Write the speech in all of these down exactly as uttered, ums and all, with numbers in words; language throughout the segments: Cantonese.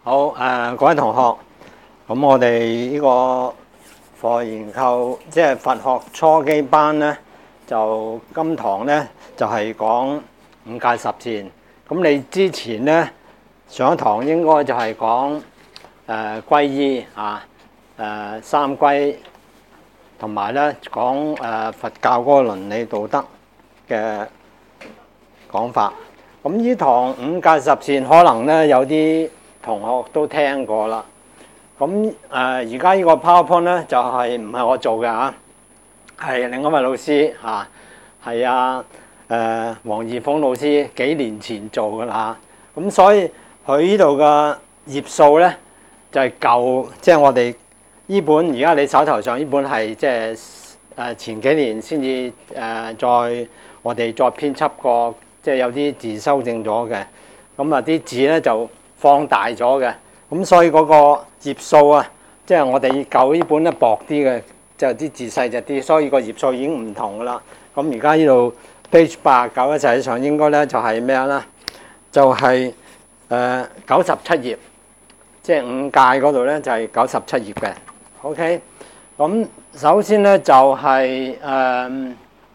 好誒、呃，各位同學，咁我哋呢個佛學研究即係佛學初基班咧，就今堂咧就係、是、講五戒十善。咁你之前咧上一堂應該就係講誒皈依啊，誒、呃、三皈，同埋咧講誒、呃、佛教嗰個倫理道德嘅講法。咁呢堂五戒十善可能咧有啲同學都聽過啦。咁誒而家呢個 PowerPoint 咧就係唔係我做嘅嚇，係另一位老師嚇，係啊誒黃義峰老師幾年前做嘅啦。咁所以佢呢度嘅頁數咧就係舊，即係我哋呢本而家你手頭上呢本係即係誒前幾年先至誒再我哋再編輯過，即係有啲字修正咗嘅。咁啊啲字咧就放大咗嘅，咁所以嗰個頁數啊，即係我哋舊呢本咧薄啲嘅，就啲字細隻啲，所以個頁數已經唔同噶啦。咁而家呢度 page 八十九咧，實際上應該咧就係咩啦？就係誒九十七頁，即係五戒嗰度咧就係九十七頁嘅。OK，咁首先咧就係誒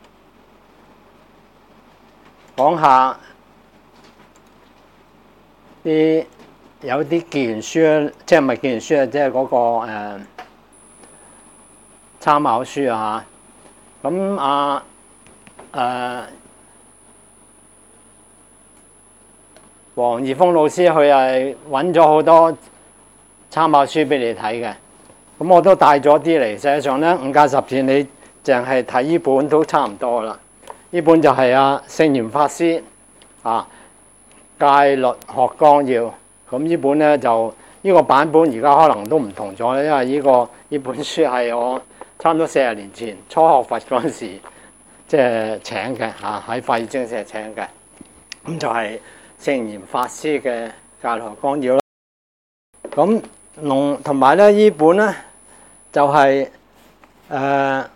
講下啲。有啲結緣書，即係唔係結緣書啊？即係嗰個誒參考書啊嚇。咁啊誒黃義峰老師佢係揾咗好多參考書俾你睇嘅。咁我都帶咗啲嚟。實際上咧，五戒十善你淨係睇呢本都差唔多啦。呢本就係啊聖嚴法師啊戒律學綱要。咁呢本咧就呢、這個版本而家可能都唔同咗，因為呢、這個呢本書係我差唔多四十年前初學佛嗰陣時即係請嘅嚇，喺法語精舍請嘅。咁就係聖嚴法師嘅戒律學綱要啦。咁同同埋咧呢本咧就係誒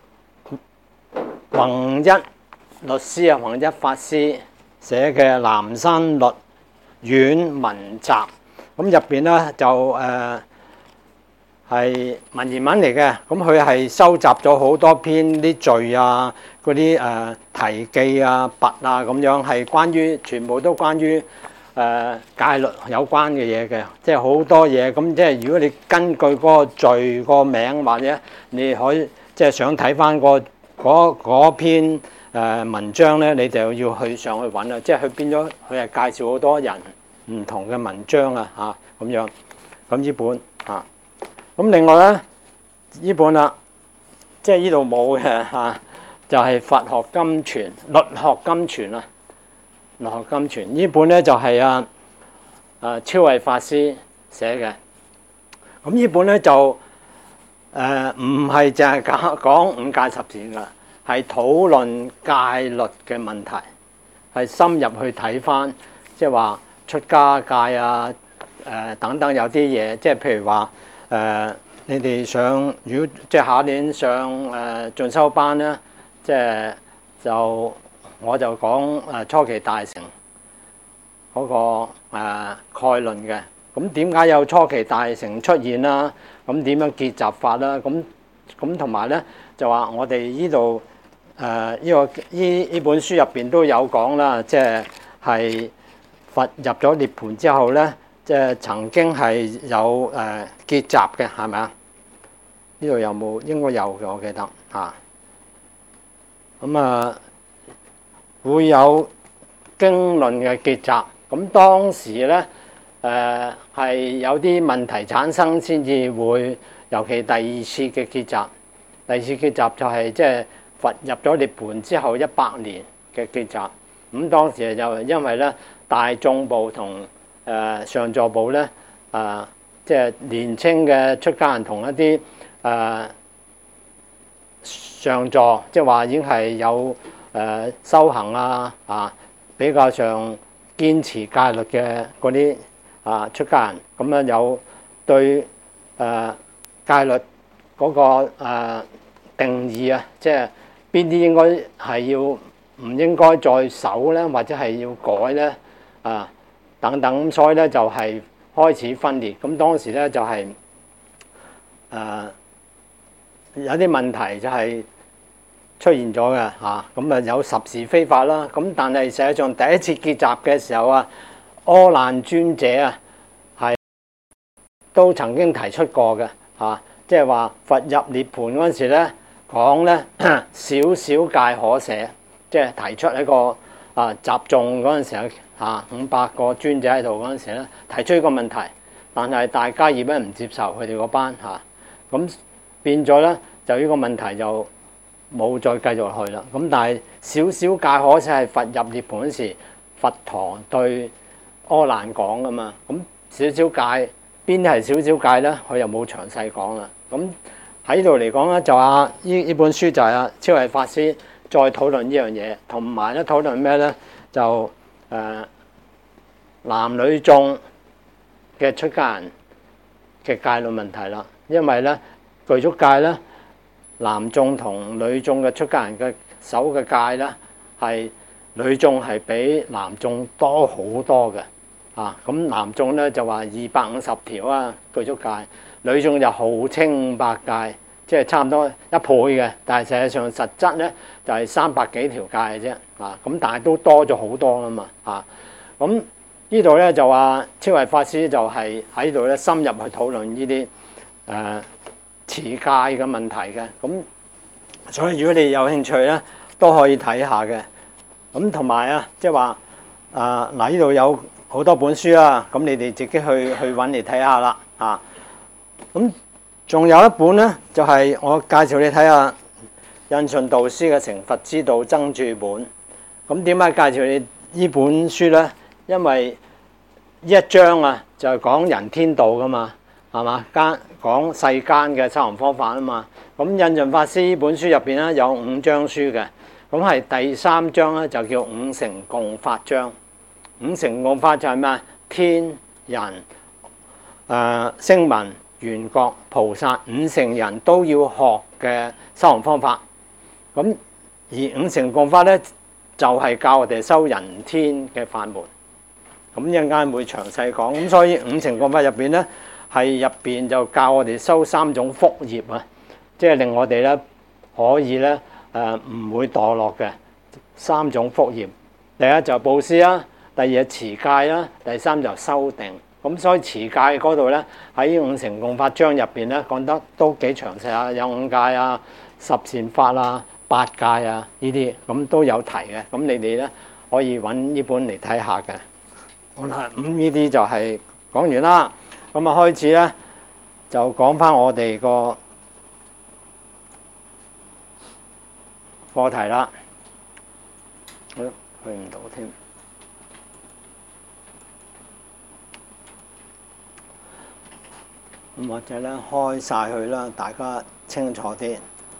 弘一律師啊，弘一法師寫嘅《南山律苑文集》。咁入邊咧就誒係文言文嚟嘅，咁佢係收集咗好多篇啲序啊、嗰啲誒題記啊、跋啊咁樣，係關於全部都關於誒戒律有關嘅嘢嘅，即係好多嘢。咁即係如果你根據嗰個序個名，或者你可以即係想睇翻個嗰嗰篇誒文章咧，你就要去上去揾啦。即係佢變咗，佢係介紹好多人唔同嘅文章啊，嚇咁樣，咁呢本啊，咁另外咧呢本啦，即係呢度冇嘅嚇，就係、是、佛學金傳、律學金傳啊，律學金傳呢本咧就係啊啊超慧法師寫嘅。咁呢本咧就誒唔係淨係講講五戒十善噶，係討論戒律嘅問題，係深入去睇翻，即係話。出家戒啊，誒、呃、等等有啲嘢，即係譬如話誒、呃，你哋上如果即係下年上誒、呃、進修班咧，即係就我就講誒初期大乘嗰、那個誒、呃、概論嘅。咁點解有初期大乘出現啦？咁點樣結集法啦？咁咁同埋咧就話我哋呢度誒呢個呢呢本書入邊都有講啦，即係係。佛入咗涅槃之後咧，即係曾經係有誒結集嘅，係咪啊？呢度有冇？應該有嘅，我記得嚇。咁啊，會有經論嘅結集。咁當時咧誒係有啲問題產生先至會，尤其第二次嘅結集。第二次結集就係即係佛入咗涅槃之後一百年嘅結集。咁當時就因為咧。大眾部同誒上座部咧，啊，即係年青嘅出家人同一啲誒上座，即係話已經係有誒修行啊，啊比較上堅持戒律嘅嗰啲啊出家人，咁樣有對誒戒律嗰個誒定義啊，即係邊啲應該係要唔應該再守咧，或者係要改咧？啊，等等，所以咧就係、是、 開始分裂。咁當時咧就係、是、誒、呃、有啲問題就係出現咗嘅嚇。咁啊有十事非法啦。咁但係實際上第一次結集嘅時候啊，阿難尊者啊係都曾經提出過嘅嚇，即係話佛入涅盤嗰陣時咧講咧少少戒可捨，即係提出一個啊集眾嗰陣時候嚇五百個尊者喺度嗰陣時咧提出一個問題，但係大家業咧唔接受佢哋嗰班嚇，咁變咗咧就呢個問題就冇再繼續去啦。咁但係少少戒可捨係佛入涅盤嗰時佛陀對阿難講噶嘛，咁少少戒邊啲係少少戒咧？佢又冇詳細講啦。咁喺度嚟講咧，就啊呢呢本書就係啊超慧法師再討論呢樣嘢，同埋咧討論咩咧？就誒、呃、男女眾嘅出家人嘅戒律問題啦。因為咧具足戒咧，男眾同女眾嘅出家人嘅守嘅戒咧，係女眾係比男眾多好多嘅。啊，咁男眾咧就話二百五十條啊，具足戒；女眾就號稱五百戒，即係差唔多一倍嘅。但係實際上實質咧就係三百幾條戒嘅啫。啊，咁但係都多咗好多啦嘛。啊，咁呢度咧就話超慧法師就係喺度咧深入去討論呢啲誒持戒嘅問題嘅。咁所以如果你有興趣咧，都可以睇下嘅。咁同埋啊，即係話啊嗱，呢度有好多本書啦，咁你哋自己去去揾嚟睇下啦，啊，咁仲有一本咧，就係、是、我介紹你睇下印順導師嘅《成佛之道增注本》。咁點解介紹你呢本書咧？因為呢一章啊，就係講人天道噶嘛，係嘛？間講世間嘅修行方法啊嘛。咁印順法師呢本書入邊咧有五章書嘅，咁係第三章咧就叫五乘共法章。五乘共法就係咩？天人、誒、呃、聲聞、緣覺、菩薩五乘人都要學嘅修行方法。咁而五乘共法咧，就係、是、教我哋修人天嘅法門。咁一陣間會詳細講。咁所以五乘共法入邊咧，係入邊就教我哋修三種福業啊，即係令我哋咧可以咧誒唔會墮落嘅三種福業。第一就布施啦。第二係持戒啦，第三就修定。咁所以持戒嗰度咧，喺五乘共法章入邊咧講得都幾詳細啊，有五戒啊、十善法啊、八戒啊呢啲，咁都有提嘅。咁你哋咧可以揾呢本嚟睇下嘅。好啦，咁呢啲就係講完啦。咁啊開始咧就講翻我哋個課題啦。好，去唔到添。咁或者咧開晒佢啦，大家清楚啲。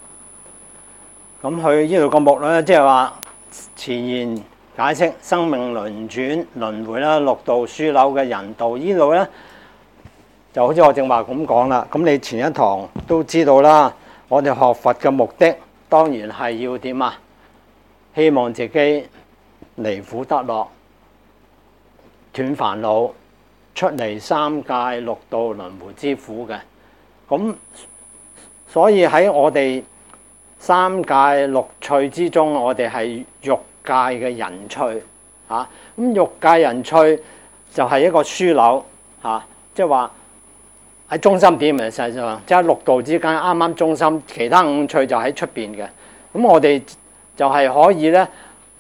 咁佢呢度個目錄咧，即係話前言解釋生命輪轉輪迴啦，六道樞紐嘅人道。呢度咧就好似我正話咁講啦。咁你前一堂都知道啦，我哋學佛嘅目的當然係要點啊？希望自己離苦得樂，斷煩惱，出嚟三界六道輪迴之苦嘅。咁所以喺我哋三界六趣之中，我哋係欲界嘅人趣嚇。咁欲界人趣就係一個樞紐嚇，即係話喺中心點嚟，實際上即係六道之間啱啱中心，其他五趣就喺出邊嘅。咁我哋就係可以咧誒、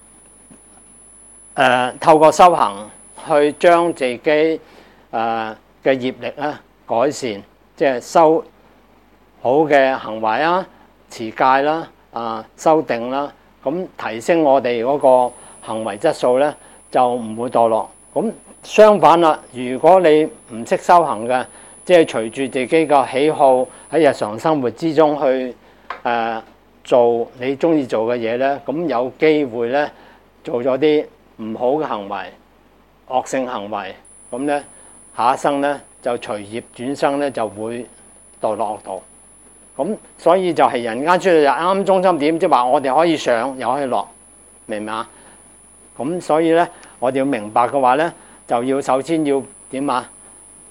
呃、透過修行去將自己誒嘅業力咧改善，即係修好嘅行為啊、持戒啦、啊修定啦，咁提升我哋嗰個行為質素咧，就唔會墮落。咁相反啦，如果你唔識修行嘅，即係隨住自己嘅喜好喺日常生活之中去誒、呃、做你中意做嘅嘢咧，咁有機會咧做咗啲唔好嘅行為、惡性行為，咁咧下一生咧就隨業轉生咧就會墮落惡道。咁所以就係人間出嚟就啱啱中心點，即係話我哋可以上又可以落，明唔明啊？咁所以咧，我哋要明白嘅話咧，就要首先要點啊？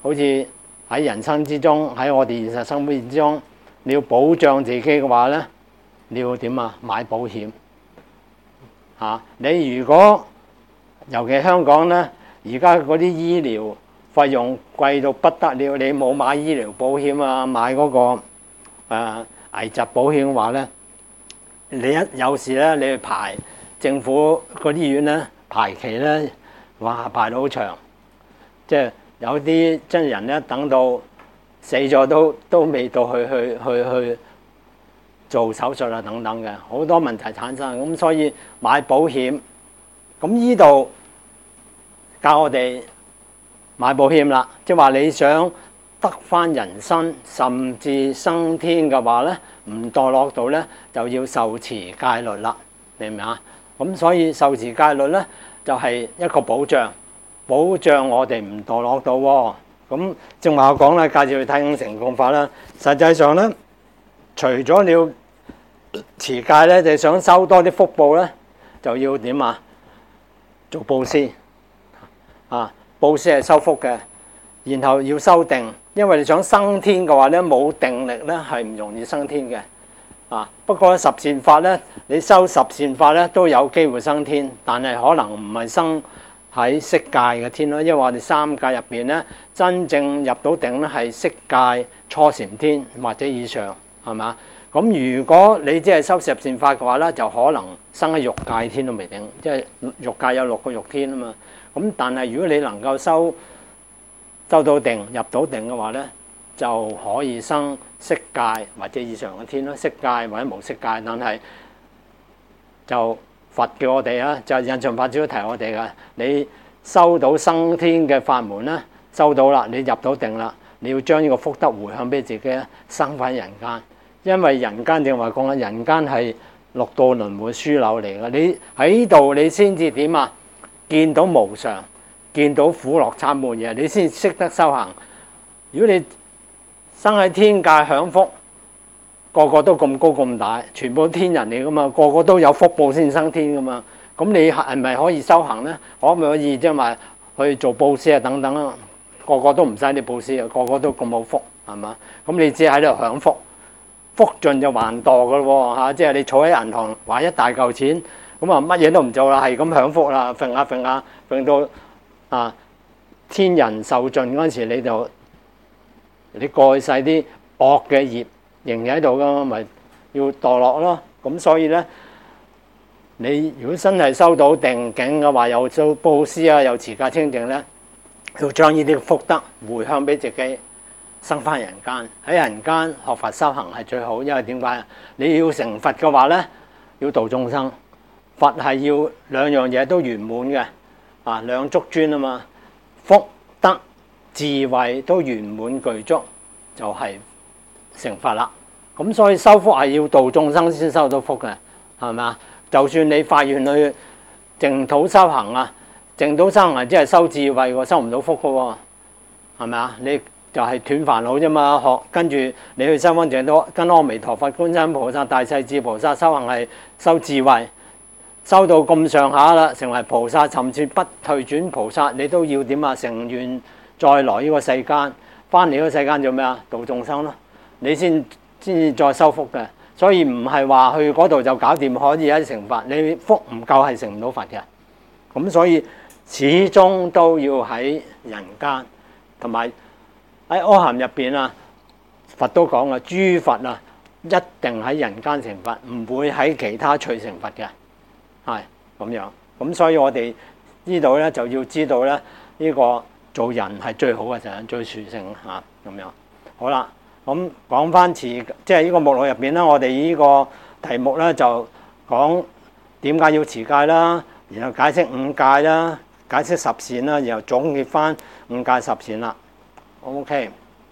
好似喺人生之中，喺我哋現實生活之中，你要保障自己嘅話咧，你要點啊？買保險嚇、啊。你如果尤其香港咧，而家嗰啲醫療費用貴到不得了，你冇買醫療保險啊，買嗰、嗰個、呃、危疾保險嘅話咧，你一有事咧，你去排政府嗰啲醫院咧，排期咧，哇排到好長，即係有啲真人咧等到死咗都都未到去去去去做手術啊等等嘅，好多問題產生。咁所以買保險，咁呢度教我哋買保險啦，即係話你想得返人生甚至升天嘅話咧，唔墮落到咧就要受持戒律啦，明唔明啊？咁所以受持戒律咧就係一個保障，保障我哋唔墮落到喎。咁正話我講啦，介紹去睇五乘共法啦。實際上咧，除咗你要持戒咧，你想收多啲福報咧，就要點啊？做布施啊！布施係收福嘅，然後要修定，因為你想升天嘅話咧，冇定力咧係唔容易升天嘅。啊，不過十善法咧，你修十善法咧都有機會升天，但係可能唔係升喺色界嘅天咯，因為我哋三界入邊咧，真正入到定咧係色界初禪天或者以上，係嘛？咁如果你只係修十善法嘅話咧，就可能生喺欲界天都未定，即係欲界有六個欲天啊嘛。咁但係如果你能夠修修到定入到定嘅話咧，就可以生色界或者以上嘅天咯，色界或者無色界。但係就佛叫我哋啊，就印象法師都提我哋噶，你收到生天嘅法門咧，收到啦，你入到定啦，你要將呢個福德回向俾自己啊，生返人間。因為人間正話講啦，人間係六道輪迴樞紐嚟噶，你喺呢度你先至點啊？見到無常，見到苦樂參半嘢，你先識得修行。如果你生喺天界享福，個個都咁高咁大，全部都天人嚟噶嘛，個個都有福報先生天噶嘛。咁你係咪可以修行咧？可唔可以即係話去做布施啊等等啊？個個都唔使你布施啊，個個都咁好福係嘛？咁你只係喺度享福，福盡就還墮噶咯喎，即係你坐喺銀行還一大嚿錢，咁啊乜嘢都唔做啦，係咁享福啦，揈下揈下揈到啊天人受盡嗰陣時，你就你過去世啲惡嘅業仍然喺度噶，咪要墮落咯。咁所以咧，你如果真係收到定境嘅話，又做布施啊，又持戒清淨咧，要將呢啲福德回向俾自己，生翻人間。喺人間學佛修行係最好，因為點解？你要成佛嘅話咧，要度眾生。佛係要兩樣嘢都圓滿嘅，啊兩足尊啊嘛，福德智慧都圓滿具足，就係、是、成佛啦。咁所以修福係要度眾生先收到福嘅，係咪啊？就算你發願去淨土修行啊，淨土修行係只係修智慧喎，收唔到福嘅喎，係咪啊？你就係斷煩惱啫嘛，學跟住你去修翻淨土，跟阿彌陀佛、觀世音菩薩、大勢至菩薩修行係修智慧。收到咁上下啦，成為菩薩，甚至不退轉菩薩，你都要點啊？成願再來呢個世間，翻嚟呢個世間做咩啊？度眾生咯，你先先至再修福嘅。所以唔係話去嗰度就搞掂可以一成佛，你福唔夠係成唔到佛嘅。咁所以始終都要喺人間，同埋喺阿含入邊啊，佛都講啊，諸佛啊一定喺人間成佛，唔會喺其他趣成佛嘅。係咁樣，咁所以我哋呢度咧就要知道咧，呢個做人係最好嘅，就係最殊勝嚇咁樣。好啦，咁講翻持，即係呢個目錄入邊咧，我哋呢個題目咧就講點解要持戒啦，然後解釋五戒啦，解釋十善啦，然後總結翻五戒十善啦。OK，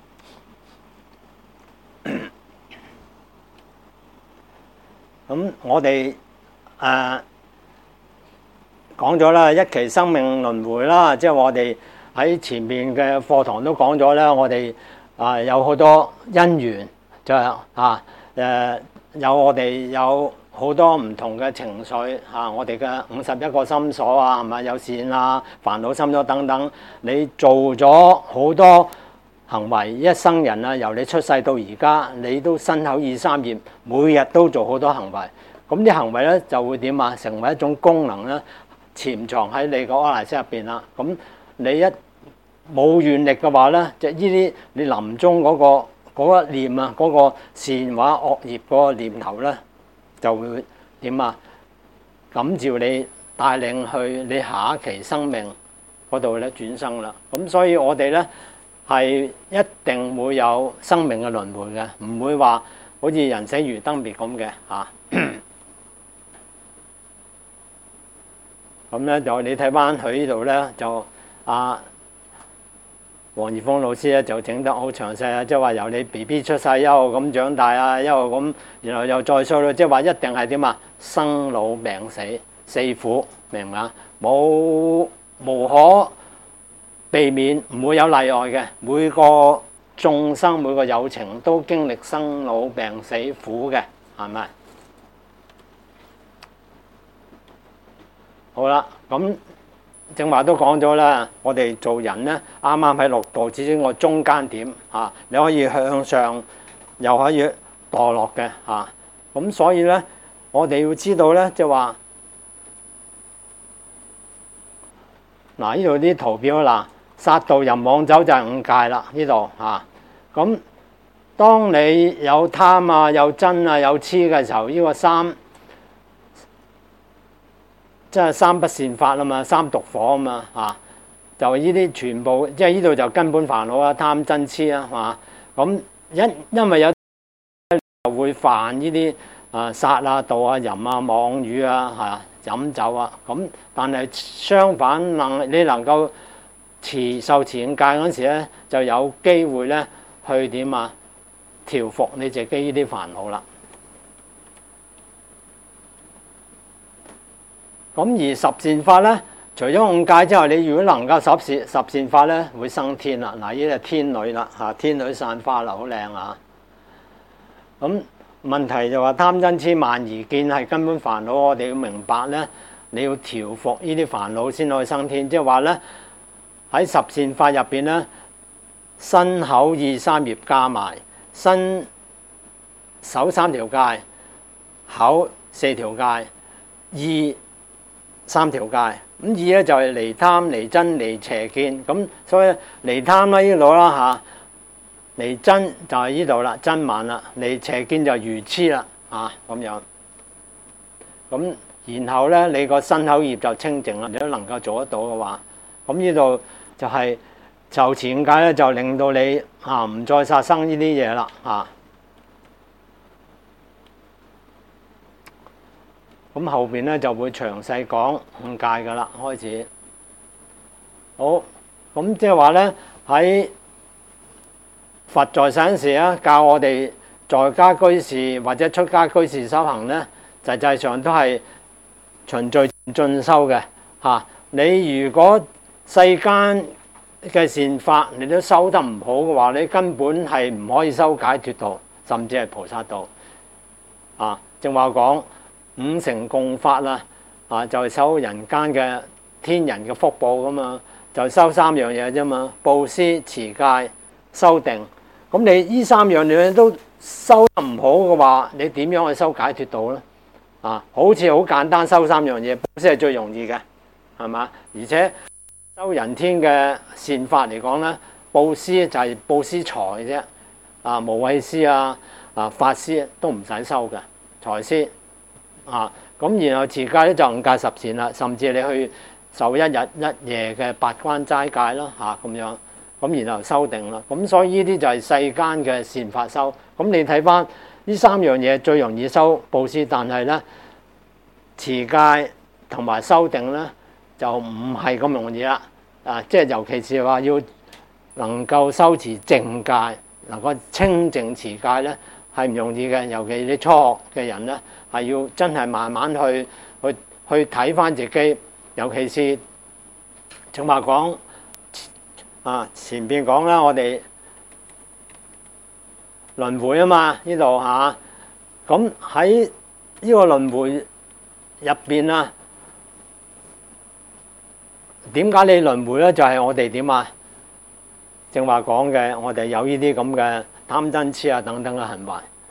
咁我哋誒。講咗啦，一期生命輪迴啦，即係我哋喺前面嘅課堂都講咗啦。我哋啊有好多因緣，就係啊誒有我哋有好多唔同嘅情緒啊，我哋嘅五十一個心所啊，係咪有善啊、煩惱心所等等。你做咗好多行為，一生人啊，由你出世到而家，你都身口意三業，每日都做好多行為。咁啲行為咧就會點啊？成為一種功能咧，潛藏喺你個阿賴耶識入邊啦。咁你一冇願力嘅話咧，就呢啲你臨終嗰個嗰一念啊，嗰個善話惡業嗰個念頭咧，就會點啊？感召你帶領去你下一期生命嗰度咧轉生啦。咁所以我哋咧係一定會有生命嘅輪迴嘅，唔會話好似人死如燈滅咁嘅嚇。咁咧就你睇翻佢呢度咧，就阿黃義峰老師咧就整得好詳細啊！即係話由你 B B 出世一路咁長大啊，一路咁，然後又再衰咯，即係話一定係點啊？生老病死四苦，明唔明啊？冇無可避免，唔會有例外嘅。每個眾生每個有情都經歷生老病死苦嘅，係咪？好啦，咁正話都講咗啦，我哋做人咧，啱啱喺六道只係個中間點嚇，你可以向上，又可以墮落嘅嚇。咁所以咧，我哋要知道咧，即係話嗱，呢度啲圖表嗱，殺盜淫妄酒就係五戒啦，呢度嚇。咁當你有貪啊、有瞋啊、有痴嘅時候，呢個三即係三不善法啊嘛，三毒火啊嘛嚇，就呢啲全部即係呢度就根本煩惱啦，貪瞋痴啊嘛。咁因因為有會犯呢啲啊殺啊盜啊淫啊妄語啊嚇飲酒啊，咁但係相反能你能夠持受持戒嗰陣時咧，就有機會咧去點啊調伏你自己呢啲煩惱啦。咁而十善法咧，除咗五戒之外，你如果能夠十善十善法咧，會生天啦。嗱，呢啲係天女啦嚇，天女散花啦，好靚啊！咁問題就話貪瞋痴慢疑見係根本煩惱，我哋要明白咧，你要調伏呢啲煩惱先可以生天。即係話咧，喺十善法入邊咧，身口意三業加埋，身手三條戒，口四條戒，意三條戒。咁意咧就係離貪、離瞋、離邪見。咁所以離貪啦呢度啦嚇，離瞋就係呢度啦，瞋慢啦，離邪見就愚痴啦嚇咁樣。咁然後咧，你個身口業就清淨啦，你都能夠做得到嘅話，咁呢度就係受持戒咧，就令到你嚇唔再殺生呢啲嘢啦嚇。咁後邊咧就會詳細講五戒噶啦，開始。好，咁即係話咧喺佛在世嗰陣時啊，教我哋在家居士或者出家居士修行咧，實際上都係循序進修嘅嚇。你如果世間嘅善法你都修得唔好嘅話，你根本係唔可以修解脫道，甚至係菩薩道啊。正話講。五乘共法啦，啊就係修人間嘅天人嘅福報噶嘛，就修三樣嘢啫嘛，布施、持戒、修定。咁你呢三樣嘢都修得唔好嘅話，你點樣去修解脫道咧？啊，好似好簡單修三樣嘢，布施係最容易嘅，係嘛？而且修人天嘅善法嚟講咧，布施就係布施財嘅啫，啊無畏施啊、啊法施都唔使收嘅，財施。啊，咁然後持戒咧就五戒十善啦，甚至你去受一日一夜嘅八關齋戒啦，嚇咁樣，咁然後修定啦，咁所以呢啲就係世間嘅善法修。咁你睇翻呢三樣嘢最容易修布施，但係咧持戒同埋修定咧就唔係咁容易啦。啊，即係尤其是話要能夠修持淨戒，能夠清淨持戒咧係唔容易嘅，尤其你初學嘅人咧。係要真係慢慢去去去睇翻自己，尤其是正話講啊，前邊講啦，我哋輪迴啊嘛，呢度嚇，咁喺呢個輪迴入邊啊，點解你輪迴咧？就係、是、我哋點啊？ 正話講嘅，我哋有呢啲咁嘅貪嗔痴啊等等嘅行為。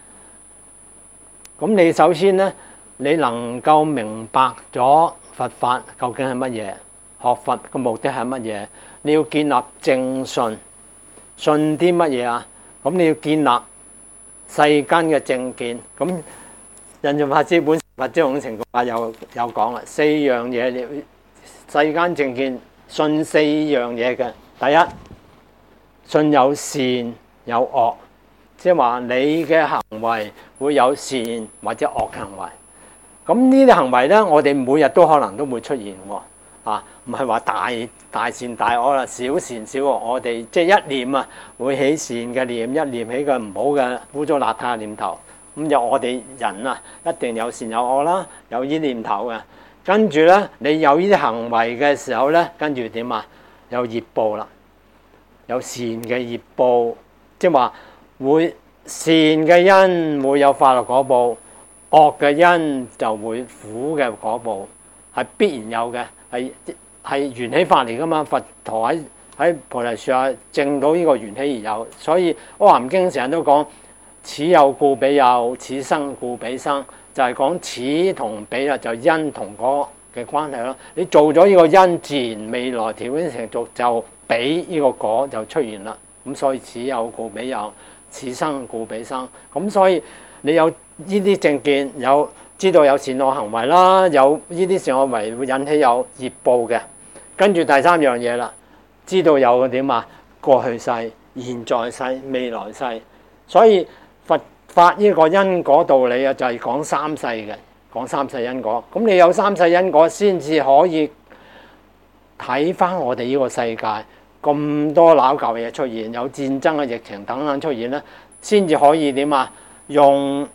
咁你首先咧，你能夠明白咗佛法究竟係乜嘢，學佛嘅目的係乜嘢？你要建立正信，信啲乜嘢啊？咁你要建立世間嘅正見。咁印順法師本《佛子行情法》有有講啦，四樣嘢，世間正見信四樣嘢嘅。第一，信有善有惡，即係話你嘅行為會有善或者惡行為。咁呢啲行為咧，我哋每日都可能都會出現喎。啊，唔係話大大善大惡啦，小善小惡。我哋即係一念啊，會起善嘅念，一念起個唔好嘅污糟邋遢嘅念頭。咁有我哋人啊，一定有善有惡啦，有呢念頭嘅。跟住咧，你有呢啲行為嘅時候咧，跟住點啊？有業報啦，有善嘅業報，即係話會善嘅因會有快樂果報，惡嘅因就會苦嘅果報，係必然有嘅。係係緣起法嚟噶嘛？佛陀喺喺菩提樹下證到呢個緣起而有，所以《阿含經》成日都講此有故彼有，此生故彼生，就係、是、講此同彼啦，就因同果嘅關係咯。你做咗呢個因，自然未來條件成熟就彼呢個果就出現啦。咁所以此有故彼有，此生故彼生。咁所以你有呢啲正見，有知道有善惡行為啦，有呢啲善惡行為會引起有業報嘅。跟住第三樣嘢啦，知道有點啊？過去世、現在世、未來世。所以佛法呢個因果道理啊，就係講三世嘅，講三世因果。咁你有三世因果，先至可以睇翻我哋呢個世界咁多撈舊嘢出現，有戰爭嘅疫情等等出現咧，先至可以點啊？用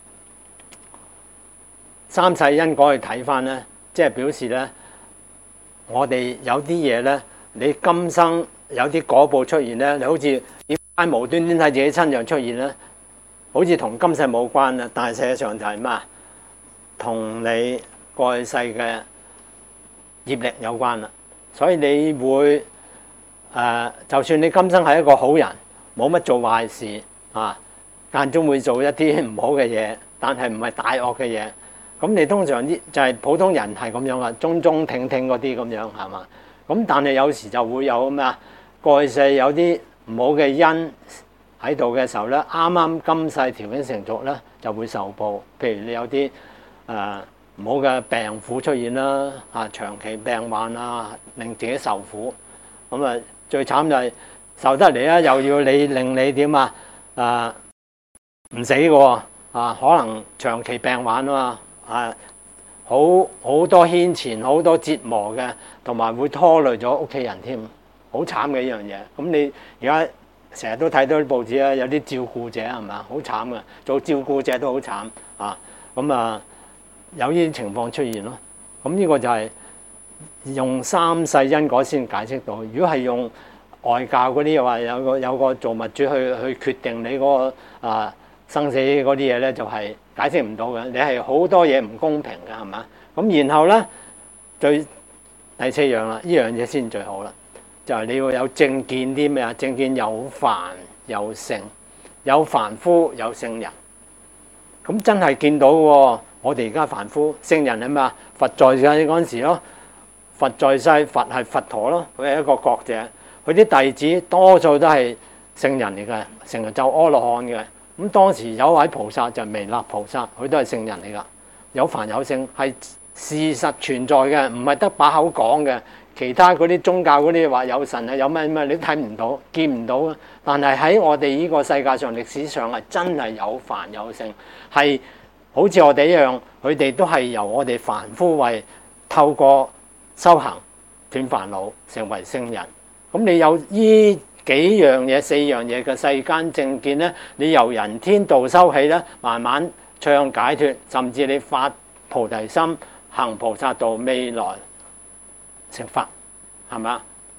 三世因果去睇翻咧，即係表示咧，我哋有啲嘢咧，你今生有啲果報出現咧，你好似點解無端端喺自己身上出現咧？好似同今世冇關啦，但係實際上就係咩啊？同你過去世嘅業力有關啦。所以你會誒、呃，就算你今生係一個好人，冇乜做壞事啊，間中會做一啲唔好嘅嘢，但係唔係大惡嘅嘢。咁你通常啲就係普通人係咁樣啊，中中挺挺嗰啲咁樣係嘛？咁但係有時就會有咩啊？過去世有啲唔好嘅因喺度嘅時候咧，啱啱今世條件成熟咧，就會受報。譬如你有啲誒唔好嘅病苦出現啦，啊長期病患啊，令自己受苦。咁啊最慘就係受得嚟啦，又要你令你點啊？誒唔死嘅喎，啊可能長期病患啊嘛。啊，好好多牽纏，好多折磨嘅，同埋會拖累咗屋企人添，好慘嘅一樣嘢。咁你而家成日都睇到啲報紙啊，有啲照顧者係咪？好慘嘅，做照顧者都好慘啊。咁啊，有呢啲情況出現咯。咁呢個就係用三世因果先解釋到。如果係用外教嗰啲又話有個有個造物主去去決定你嗰個啊生死嗰啲嘢咧，就係解釋唔到嘅。你係好多嘢唔公平嘅，係嘛？咁然後咧，最第四樣啦，呢樣嘢先最好啦，就係你要有正見啲咩啊？正見有凡有聖，有凡夫有聖人。咁真係見到喎，我哋而家凡夫，聖人係咩啊？佛在世嗰陣時咯，佛在世，佛係佛陀咯，佢係一個覺者，佢啲弟子多數都係聖人嚟嘅，成日就阿羅漢嘅。咁當時有位菩薩就係彌勒菩薩，佢都係聖人嚟噶，有凡有聖係事實存在嘅，唔係得把口講嘅。其他嗰啲宗教嗰啲話有神啊，有咩咩，你都睇唔到、見唔到啊。但係喺我哋呢個世界上、歷史上係真係有凡有聖，係好似我哋一樣，佢哋都係由我哋凡夫為透過修行斷煩惱，成為聖人。咁你有依幾樣嘢、四樣嘢嘅世間正見咧，你由人天道修起咧，慢慢唱解脫，甚至你發菩提心、行菩薩道，未來成佛，係咪啊？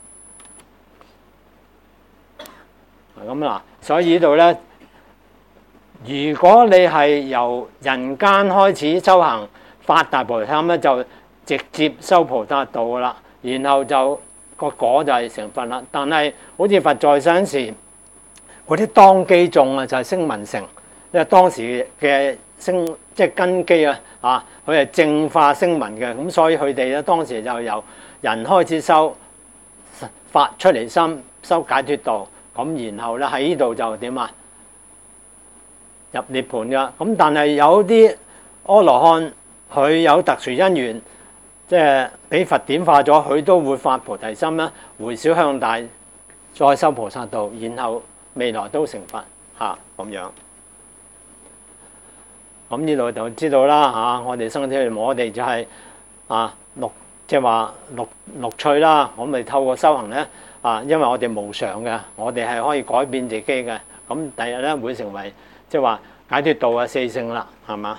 咁嗱，所以呢度咧，如果你係由人間開始修行發大菩提心咧，就直接修菩薩道噶啦，然後就個果就係成佛啦。但係好似佛在世嗰時，嗰啲當機眾啊，就係聲聞乘，因為當時嘅聲即係根基啊，啊，佢係淨化聲聞嘅，咁所以佢哋咧當時就由人開始修發出離心，修解脫道，咁然後咧喺呢度就點啊？入涅盤噶。咁但係有啲阿羅漢，佢有特殊因緣，即係俾佛點化咗，佢都會發菩提心啦，回小向大，再修菩薩道，然後未來都成佛嚇咁樣。咁呢度就知道啦嚇，我哋生天我哋就係啊六，即係話六六趣啦。我哋透過修行咧啊，因為我哋無常嘅，我哋係可以改變自己嘅。咁第日咧會成為即係話解脫道嘅四聖啦，係嘛？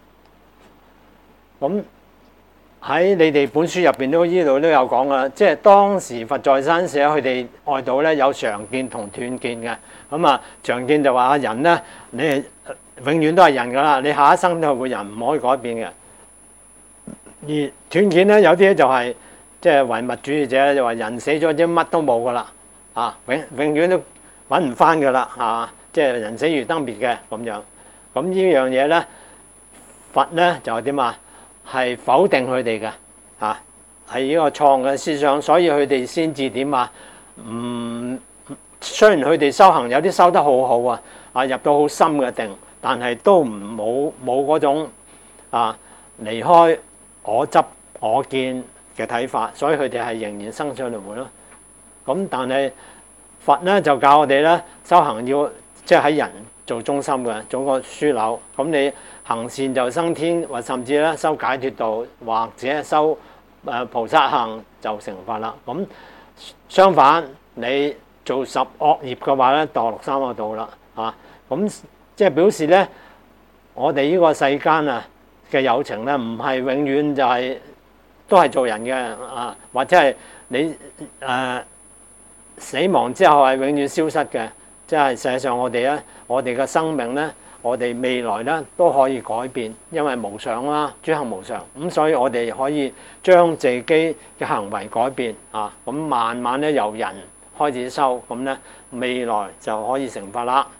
咁喺你哋本書入邊都呢度都有講噶，即係當時佛在生時，佢哋外道咧有常見同斷見嘅。咁啊，常見就話人咧，你係永遠都係人噶啦，你下一生都係會人，唔可以改變嘅。而斷見咧，有啲就係即係唯物主義者，就話人死咗，即乜都冇噶啦，啊永永遠都揾唔翻噶啦，嚇！即係人死如燈滅嘅咁樣。咁呢樣嘢咧，佛咧就係點啊？係否定佢哋嘅嚇，係呢個錯嘅思想，所以佢哋先至點啊？唔雖然佢哋修行有啲修得好好啊，啊入到好深嘅定，但係都唔冇冇嗰種啊離開我執我見嘅睇法，所以佢哋係仍然生上輪迴咯。咁但係佛咧就教我哋咧修行要即係喺人做中心嘅，做個樞紐。咁你行善就生天，或甚至咧修解脫道，或者修誒菩薩行就成佛啦。咁相反，你做十惡業嘅話咧，墮落三惡道啦。嚇，咁即係表示咧，我哋呢個世間啊嘅有情咧，唔係永遠就係、是、都係做人嘅啊，或者係你誒、呃、死亡之後係永遠消失嘅。即係實際上我哋咧，我哋嘅生命咧。我哋未來咧都可以改變，因為無常啦，諸行無常，咁所以我哋可以將自己嘅行為改變啊，咁慢慢咧由人開始修，咁咧未來就可以成佛啦。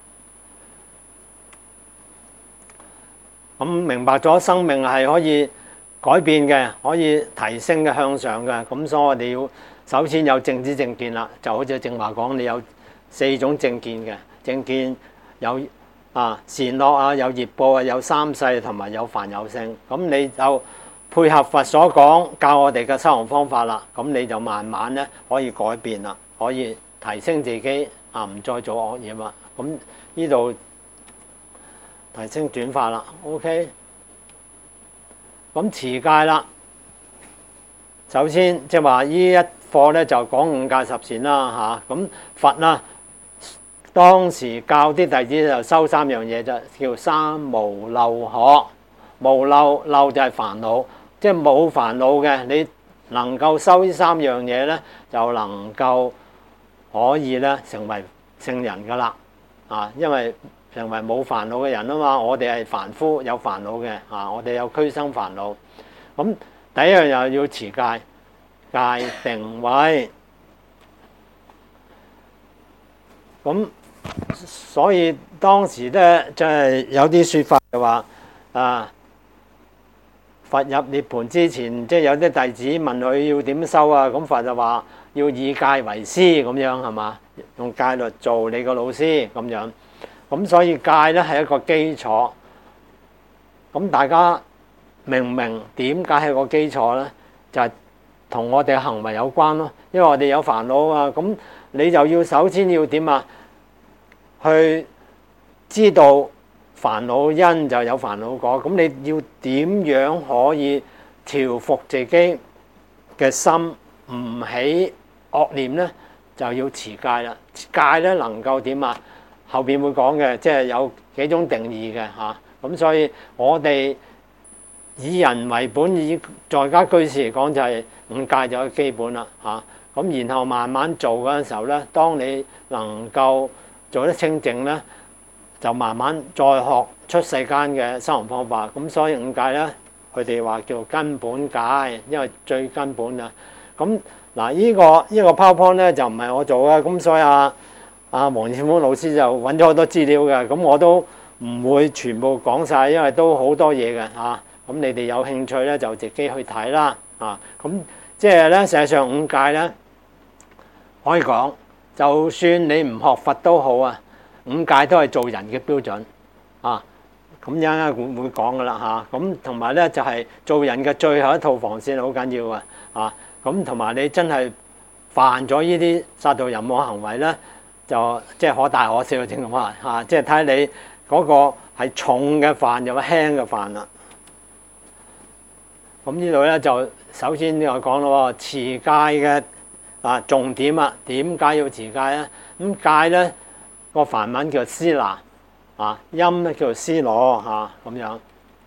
咁明白咗生命係可以改變嘅，可以提升嘅向上嘅，咁所以我哋要首先有正知正見啦，就好似正話講，你有四種正見嘅，正見有。啊，善惡啊，有業報啊，有三世同埋有凡有性，咁你就配合佛所講教我哋嘅修行方法啦，咁你就慢慢咧可以改變啦，可以提升自己啊，唔再做惡業啦。咁呢度提升轉化啦 ，OK。咁持戒啦，首先即係話呢一課咧就講五戒十善啦嚇，咁佛啦。當時教啲弟子就修三樣嘢，就叫三無漏學。無漏漏就係煩惱，即係冇煩惱嘅，你能夠修呢三樣嘢咧，就能夠可以咧成為聖人噶啦。啊，因為成為冇煩惱嘅人啊嘛，我哋係凡夫有煩惱嘅啊，我哋有俱生煩惱。咁第一樣又要持戒，戒定慧。咁所以當時咧，即係有啲説法就話啊，佛入涅盤之前，即係有啲弟子問佢要點修啊，咁佛就話要以戒為師咁樣係嘛，用戒律做你個老師咁樣。咁所以戒咧係一個基礎。咁大家明唔明點解係個基礎咧？就係同我哋嘅行為有關咯。因為我哋有煩惱啊，咁你就要首先要點啊？去知道煩惱因就有煩惱果，咁你要點樣可以調伏自己嘅心唔起惡念咧？就要持戒啦。戒咧能夠點啊？後邊會講嘅，即係有幾種定義嘅嚇。咁所以我哋以人為本，以在家居士嚟講就係五戒就係基本啦嚇。咁然後慢慢做嗰陣時候咧，當你能夠做得清淨咧，就慢慢再學出世間嘅修行方法。咁所以五戒咧，佢哋話叫根本戒，因為最根本啊。咁嗱，呢個呢個 PowerPoint 咧就唔係我做嘅，咁所以啊啊黃建峰老師就揾咗好多資料嘅，咁我都唔會全部講晒，因為都好多嘢嘅嚇。咁你哋有興趣咧就自己去睇啦啊。咁即係咧，實際上五戒咧可以講，就算你唔學佛都好啊，五戒都係做人嘅標準啊。咁一陣間會會講噶啦嚇。咁同埋咧就係做人嘅最後一套防線好緊要啊啊。咁同埋你真係犯咗呢啲殺盜淫妄行為咧，就即係可大可小正咁話嚇，即係睇你嗰個係重嘅犯又輕嘅犯啦。咁呢度咧就首先我講咯，持戒嘅啊重點啊，點解要持戒咧？咁戒咧個梵文叫斯那啊，音咧叫做斯羅嚇咁樣。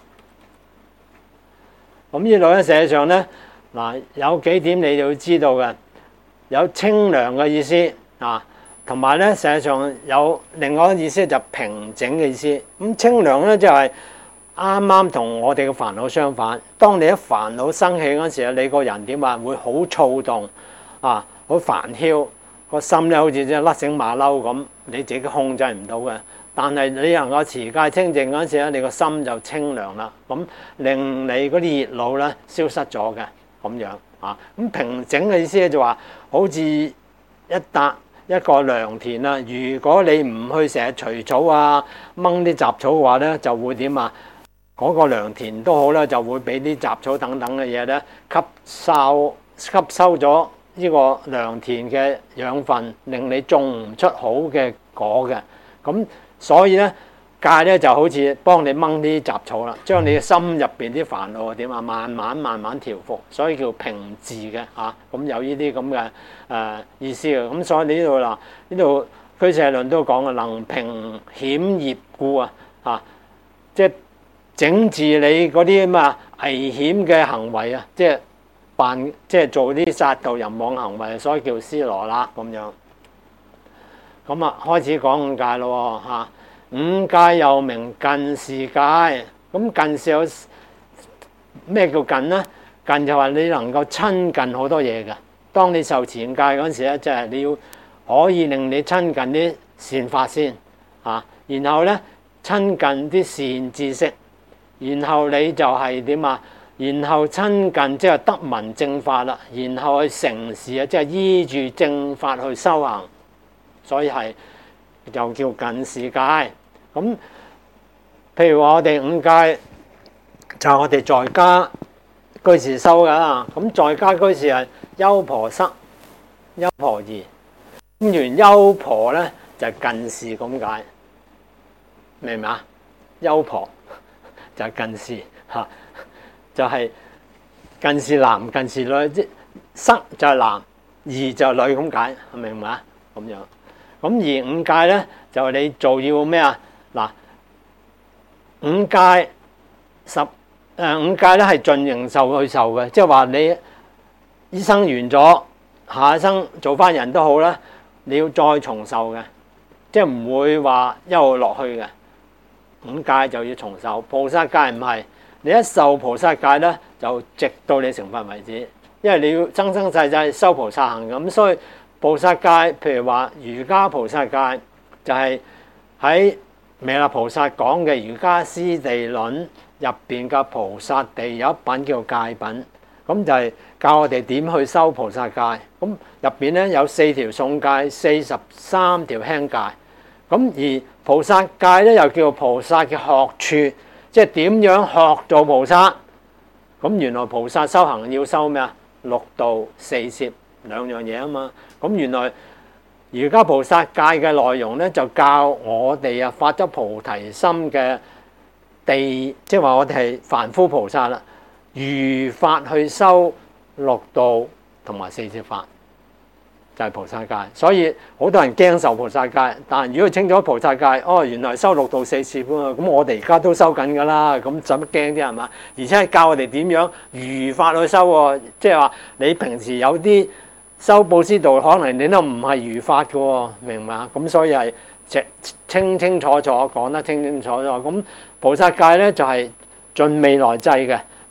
咁呢度咧實際上咧嗱有幾點你就要知道嘅，有清涼嘅意思啊，同埋咧實際上有另外一個意思就平整嘅意思。咁清涼咧就係啱啱同我哋嘅煩惱相反。當你一煩惱生氣嗰陣時咧，你個人點啊？會好躁動啊，好煩囂，個心咧好似隻甩繩馬騮咁，你自己控制唔到嘅。但係你能夠持戒清淨嗰陣時咧，你個心就清涼啦，咁令你嗰啲熱惱咧消失咗嘅咁樣啊。咁平整嘅意思咧就話，好似一笪一個良田啊。如果你唔去成日除草啊、掹啲雜草嘅話咧，就會點啊？嗰個良田都好啦，就會俾啲雜草等等嘅嘢咧吸收吸收咗呢個良田嘅養分，令你種唔出好嘅果嘅。咁所以咧戒咧就好似幫你掹啲雜草啦，將你嘅心入邊啲煩惱點啊，慢慢慢慢調伏，所以叫平治嘅嚇。咁有呢啲咁嘅誒意思嘅。咁所以呢度嗱，呢度俱舍論都講嘅，能平險業故啊嚇，即係整治你嗰啲咁啊危險嘅行為啊，即係辦即係做啲殺盜淫妄行為，所以叫斯羅啦咁樣。咁啊，開始講五戒咯嚇。五戒又名近事戒。咁近事有咩叫近咧？近就話你能夠親近好多嘢嘅。當你受持戒嗰陣時咧，即係你要可以令你親近啲善法先嚇，然後咧親近啲善知識，然後你就係點啊？然後親近即係得聞正法啦，然後去成事啊，即係依住正法去修行。所以係就叫近事戒。咁譬如話我哋五戒就係我哋在家居士修噶。咁在家居士係優婆塞、優婆夷。咁原優婆咧就係近事咁解，明唔明啊？優婆就係近事嚇，就係近事男、近事女，即塞就係男，夷就係女咁解，明唔明啊？咁樣。咁而五戒咧就係你做要咩啊？嗱，五戒十誒五戒咧係盡形壽去受嘅，即係話你醫生完咗，下一生做翻人都好啦，你要再重受嘅，即係唔會話一路落去嘅。五戒就要重受，菩薩戒唔係，你一受菩薩戒咧就直到你成佛為止，因為你要生生世世修菩薩行咁，所以菩薩戒譬如話瑜伽菩薩戒就係喺彌勒菩薩講嘅瑜伽師地論入邊嘅菩薩地有一品叫戒品，咁就係教我哋點去修菩薩戒。咁入邊咧有四條重戒，四十三條輕戒。咁而菩薩戒咧又叫菩薩嘅學處，即係點樣學做菩薩。咁原來菩薩修行要修咩啊？六度四攝兩樣嘢啊嘛。咁原來瑜伽菩薩戒嘅內容咧，就教我哋啊發咗菩提心嘅地，即係話我哋係凡夫菩薩啦，如法去修六度同埋四攝法，就係菩薩戒。所以好多人驚受菩薩戒，但係如果清楚菩薩戒，哦原來修六度四攝啊嘛，咁我哋而家都修緊㗎啦，咁使乜驚啲係嘛？而且係教我哋點樣如法去修喎，即係話你平時有啲修布施道，可能你都唔係如法嘅喎，明嘛？咁所以係清清楚楚講得清清楚楚。咁菩薩戒咧就係盡未來際嘅，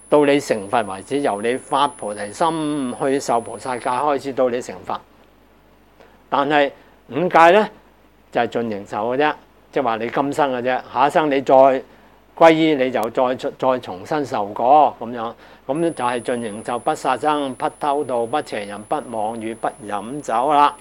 到你成佛為止，由你發菩提心去受菩薩戒開始到你成佛。但係五戒咧就係盡形壽嘅啫，即係話你今生嘅啫，下一生你再皈依你就再再重新受過咁樣，咁就係盡形壽，不殺生、不偷盜、不邪淫、不妄語、不飲酒啦。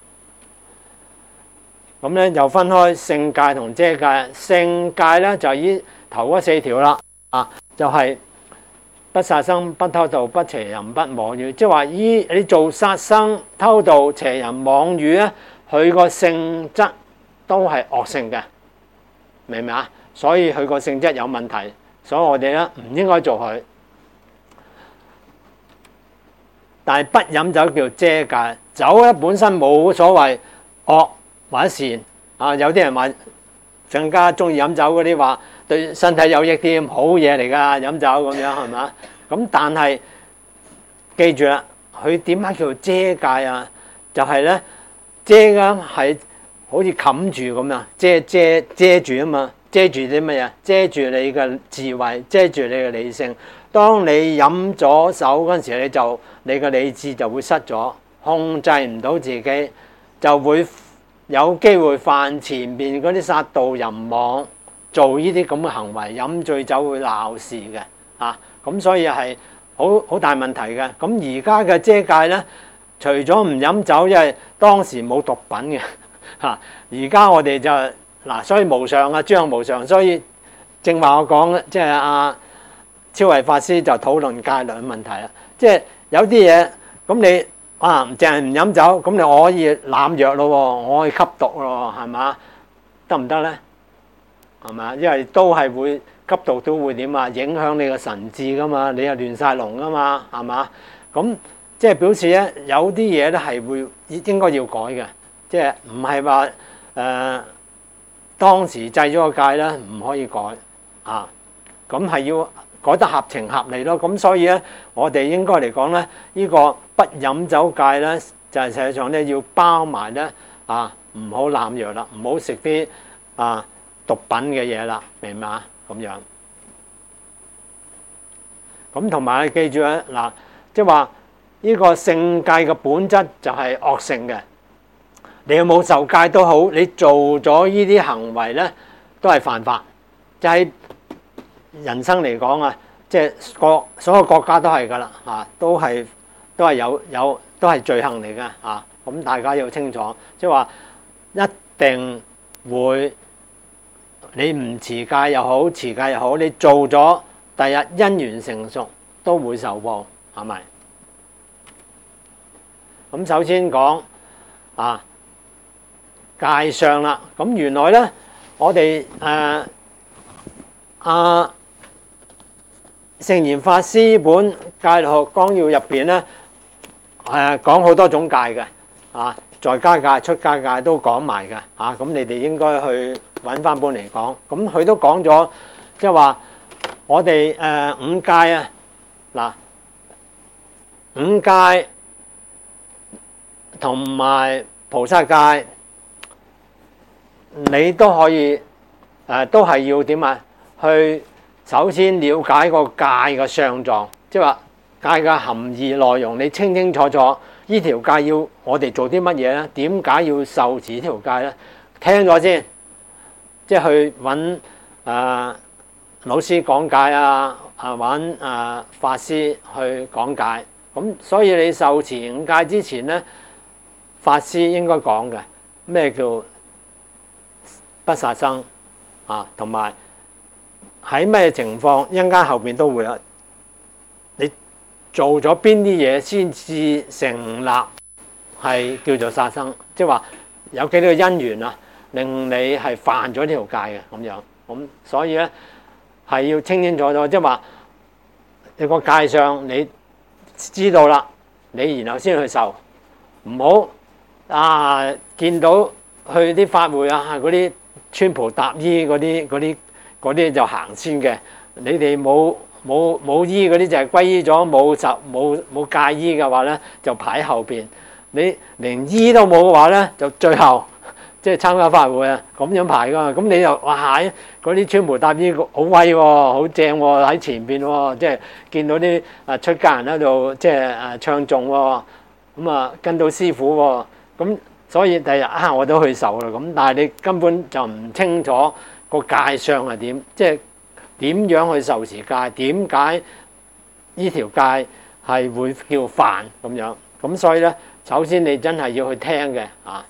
咁咧又分開性戒同遮戒。性戒咧就依頭嗰四條啦，啊就係、是、不殺生、不偷盜、不邪淫、不妄語，即係話依你做殺生、偷盜、邪淫、妄語咧，佢個性質都係惡性嘅，明唔明啊？所以佢個性質有問題，所以我哋咧唔應該做佢。但係不飲酒叫遮戒，酒咧本身冇所謂惡或者善啊，有啲人話更加中意飲酒嗰啲話對身體有益啲，好嘢嚟㗎，飲酒咁樣係嘛？咁但係記住啦，佢點解叫遮戒啊？就係咧遮咁係好似冚住咁樣，遮遮遮住啊嘛，遮住啲乜嘢？遮住你嘅智慧，遮住你嘅理性。當你飲咗酒嗰陣時，你就你嘅理智就會失咗，控制唔到自己，就會有機會犯前面嗰啲殺盜淫妄，做呢啲咁嘅行為。飲醉酒會鬧事嘅，啊咁所以係好好大問題嘅。咁而家嘅遮戒咧，除咗唔飲酒，因為當時冇毒品嘅嚇。而家我哋就嗱，所以無上啊，諸行無常。所以正話我講，即係阿超慧法師就討論戒律嘅問題啦。即係有啲嘢咁你啊，淨係唔飲酒，咁你可以濫藥咯，我可以吸毒咯，係嘛？得唔得咧？係嘛？因為都係會吸毒，都會點啊？影響你個神智噶嘛，你又亂晒龍噶嘛，係嘛？咁即係表示咧，有啲嘢咧係會應該要改嘅，即係唔係話誒當時制咗個戒咧唔可以改啊？咁係要改得合情合理咯。咁所以咧，我哋應該嚟講咧，呢個不飲酒戒咧，就係實際上咧要包埋咧啊，唔好濫藥啦，唔好食啲啊毒品嘅嘢啦，明嘛？咁樣。咁同埋你記住咧，嗱，即係話呢個性戒嘅本質就係惡性嘅。你有冇受戒都好，你做咗呢啲行為咧，都係犯法。就係人生嚟講啊，即係各所有國家都係噶啦嚇，都係都係有有都係罪行嚟嘅嚇。咁大家要清楚，即係話一定會你唔持戒又好，持戒又好，你做咗第日因緣成熟都會受報，係咪？咁首先講啊戒相啦。咁原來咧，我哋誒阿聖嚴法師本戒律學綱要入邊咧，誒講好多種戒嘅啊，在家戒、出家戒都講埋嘅啊。咁你哋應該去揾翻本嚟講。咁佢都講咗，即係話我哋誒五戒啊，嗱五戒同埋菩薩戒，你都可以誒、呃，都係要點啊？去首先了解個戒嘅相狀，即係話戒嘅含義內容，你清清楚楚。呢條戒要我哋做啲乜嘢咧？點解要受持呢條戒咧？聽咗先，即係去揾誒、呃、老師講解啊，啊揾誒、呃、法師去講解。咁所以你受持五戒之前咧，法師應該講嘅咩叫不殺生啊，同埋喺咩情況，一陣間後邊都會啦。你做咗邊啲嘢先至成立係叫做殺生？即係話有幾多個因緣啊，令你係犯咗呢條戒嘅咁樣。咁所以咧係要清清楚楚，即係話你個戒相你知道啦，你然後先去受，唔好啊見到去啲法會啊嗰啲穿袍搭衣嗰啲嗰啲嗰啲就行先嘅。你哋冇冇冇衣嗰啲就係皈依咗，冇就冇冇戒衣嘅話咧就排喺後邊。你連衣都冇嘅話咧就最後即係參加法會啊，咁樣排噶嘛。咁你又哇嗰啲穿毛搭衣好威喎，好正喎，喺前邊喎，即係見到啲啊出家人喺度即係誒唱頌喎，咁啊跟到師傅喎，咁所以第日啊我都去受啦。咁但係你根本就唔清楚個戒相係點，即係點樣去受持戒，點解呢條戒係會叫犯咁樣？咁所以咧，首先你真係要去聽嘅啊。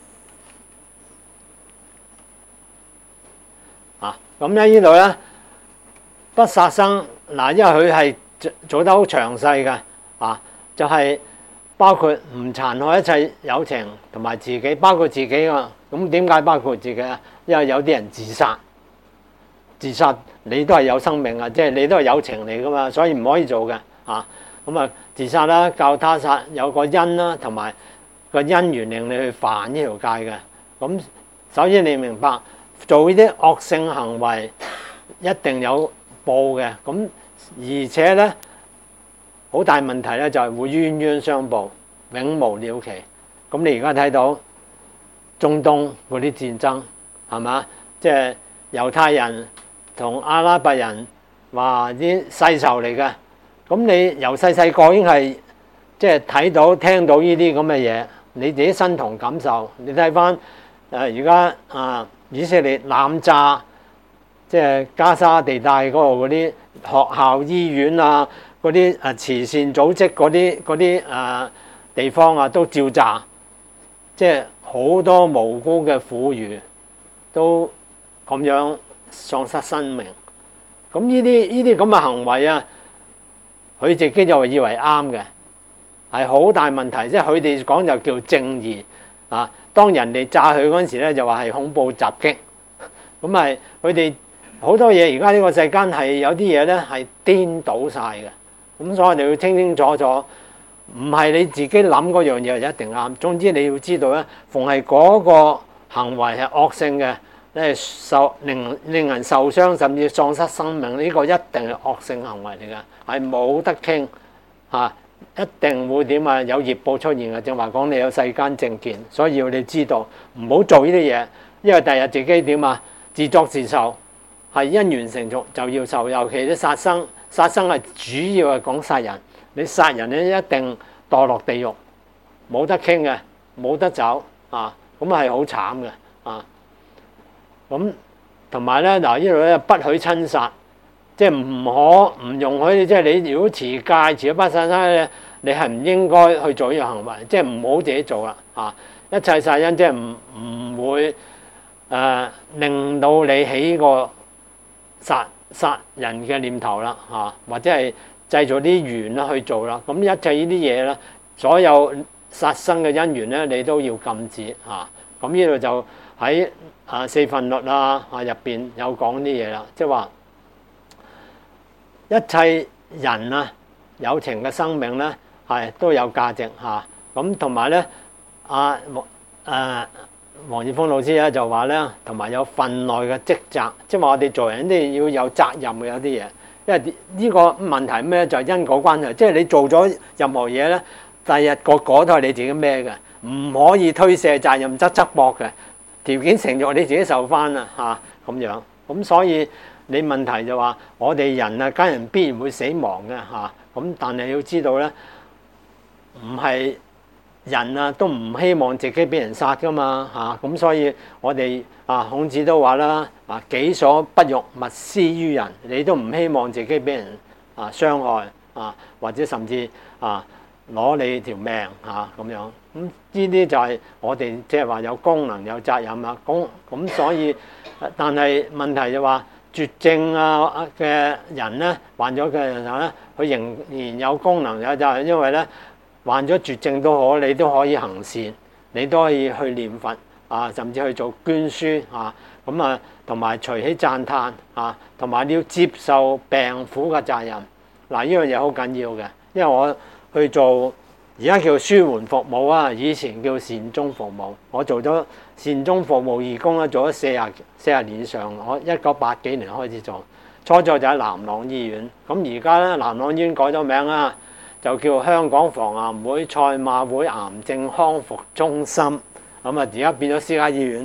啊，咁咧呢度咧不殺生嗱，因為佢係做做得好詳細嘅啊，就係、是、包括唔殘害一切有情同埋自己，包括自己啊。咁點解包括自己啊？因為有啲人自殺，自殺你都係有生命啊，即係你都係有情嚟噶嘛，所以唔可以做嘅啊。咁啊，自殺啦，教他殺有個因啦，同埋個因緣令你去犯呢條戒嘅。咁首先你明白。做呢啲惡性行為一定有報嘅，咁而且咧好大問題咧就係會冤冤相報，永無了期。咁你而家睇到中東嗰啲戰爭係嘛？即係猶太人同阿拉伯人話啲世仇嚟嘅，咁你由細細個已經係即係睇到聽到呢啲咁嘅嘢，你自己身同感受。你睇翻誒而家啊〜以色列濫炸，即係加沙地帶嗰度嗰啲學校、醫院啊，嗰啲誒慈善組織嗰啲嗰啲誒地方啊，都照炸，即係好多無辜嘅婦孺都咁樣喪失生命。咁呢啲呢啲咁嘅行為啊，佢自己就以為啱嘅，係好大問題。即係佢哋講就叫正義啊。當人哋炸佢嗰陣時咧，就話係恐怖襲擊。咁咪佢哋好多嘢，而家呢個世間係有啲嘢咧係顛倒晒嘅。咁所以你要清清楚楚，唔係你自己諗嗰樣嘢就一定啱。總之你要知道咧，逢係嗰個行為係惡性嘅，你係受令令人受傷，甚至喪失生命，呢個一定係惡性行為嚟㗎，係冇得傾嚇。一定會點啊？有業報出現嘅，正話講你有世間正見，所以要你知道唔好做呢啲嘢，因為第日自己點啊？自作自受，係因緣成熟就要受。尤其啲殺生，殺生係主要係講殺人，你殺人咧一定墮落地獄，冇得傾嘅，冇得走啊！咁係好慘嘅啊！咁同埋咧嗱，呢度咧不許親殺。即係唔可唔容許，即係你如果持戒持咗不殺生咧，你係唔應該去做呢個行為，即係唔好自己做啦嚇。一切殺因即係唔唔會誒、呃、令到你起個殺殺人嘅念頭啦嚇，或者係製造啲緣啦去做啦。咁一切呢啲嘢咧，所有殺生嘅因緣咧，你都要禁止嚇。咁呢度就喺啊四分律啊啊入邊有講啲嘢啦，即係話。一切人啊，有情嘅生命咧，係都有價值嚇。咁同埋咧，阿誒黃義峰老師咧就話咧，同埋有份內嘅職責，即係話我哋做人都要有責任嘅有啲嘢。因為呢個問題咩就係因果關係，即係你做咗任何嘢咧，第日個果都係你自己孭嘅，唔可以推卸責任，側側膊嘅條件成咗你自己受翻啊嚇咁樣。咁所以。你問題就話我哋人啊，家人必然會死亡嘅嚇，咁但係要知道咧，唔係人啊都唔希望自己俾人殺噶嘛嚇，咁所以我哋啊孔子都話啦，啊己所不欲，勿施於人，你都唔希望自己俾人啊傷害啊，或者甚至啊攞你條命嚇咁樣，咁呢啲就係我哋即係話有功能有責任啊，咁咁所以，但係問題就話。絕症啊嘅人咧，患咗嘅時候咧，佢仍然有功能嘅，就係因為咧患咗絕症都好，你都可以行善，你都可以去念佛啊，甚至去做捐書啊，咁啊，同埋隨喜讚歎啊，同埋你要接受病苦嘅責任。嗱，呢樣嘢好緊要嘅，因為我去做而家叫舒緩服務啊，以前叫善終服務，我做咗善終服務義工咧，做咗四十四十年以上，我一九八幾年開始做，初初就喺南朗醫院，咁而家咧南朗醫院改咗名啦，就叫香港防癌會賽馬會癌症康復中心，咁啊而家變咗私家醫院，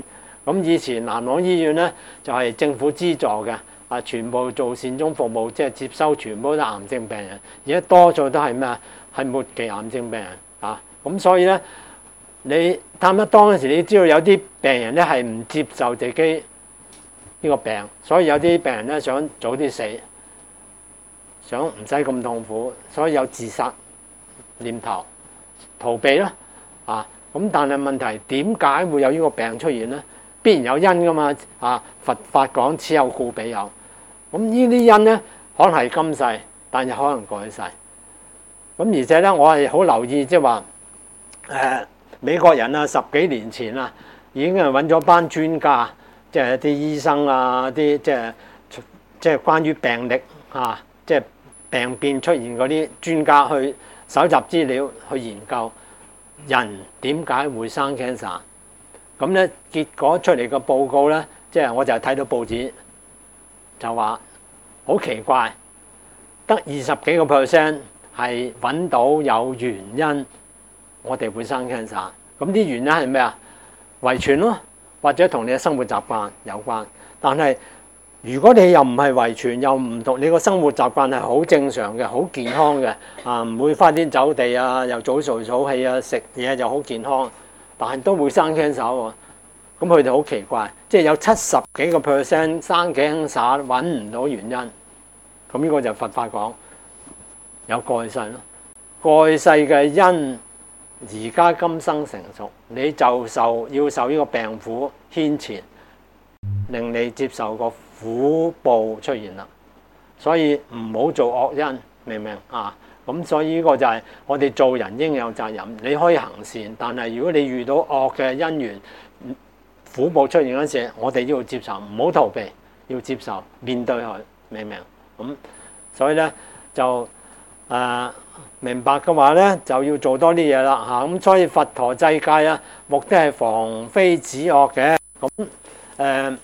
咁以前南朗醫院咧就係、是、政府資助嘅，啊全部做善終服務，即係接收全部都癌症病人，而家多數都係咩啊？係末期癌症病人啊！咁所以咧，你探得當嗰時，你知道有啲病人咧係唔接受自己呢個病，所以有啲病人咧想早啲死，想唔使咁痛苦，所以有自殺念頭，逃避啦啊！咁但係問題點解會有呢個病出現咧？必然有因噶嘛啊！佛法講此有故彼有，咁呢啲因咧可能係今世，但係可能過去世。咁而且咧，我係好留意，即係話誒美國人啊，十幾年前啊，已經係揾咗班專家，即係啲醫生啊，啲即係即係關於病歷啊，即係病變出現嗰啲專家去搜集資料，去研究人點解會生 cancer。咁咧結果出嚟個報告咧，即係我就睇到報紙就話好奇怪，得二十幾個 percent 係揾到有原因，我哋會生 cancer。咁啲原因係咩啊？遺傳咯，或者同你嘅生活習慣有關。但係如果你又唔係遺傳，又唔同你個生活習慣係好正常嘅，好健康嘅，啊唔會花天酒地啊，又早睡早起啊，食嘢又好健康。但係都會生 cancer 喎，咁佢哋好奇怪，即係有七十幾個 percent 生 cancer 揾唔到原因，咁呢個就佛法講有過去世咯，過去世嘅因而家今生成熟，你就受要受呢個病苦牽纏，令你接受個苦報出現啦，所以唔好做惡因，明唔明啊？咁所以呢個就係我哋做人應有責任。你可以行善，但係如果你遇到惡嘅因緣苦報出現嗰陣時，我哋要接受，唔好逃避，要接受面對佢，明唔明？咁所以咧就誒、呃、明白嘅話咧，就要做多啲嘢啦嚇。咁所以佛陀制戒啊，目的係防非止惡嘅。咁誒。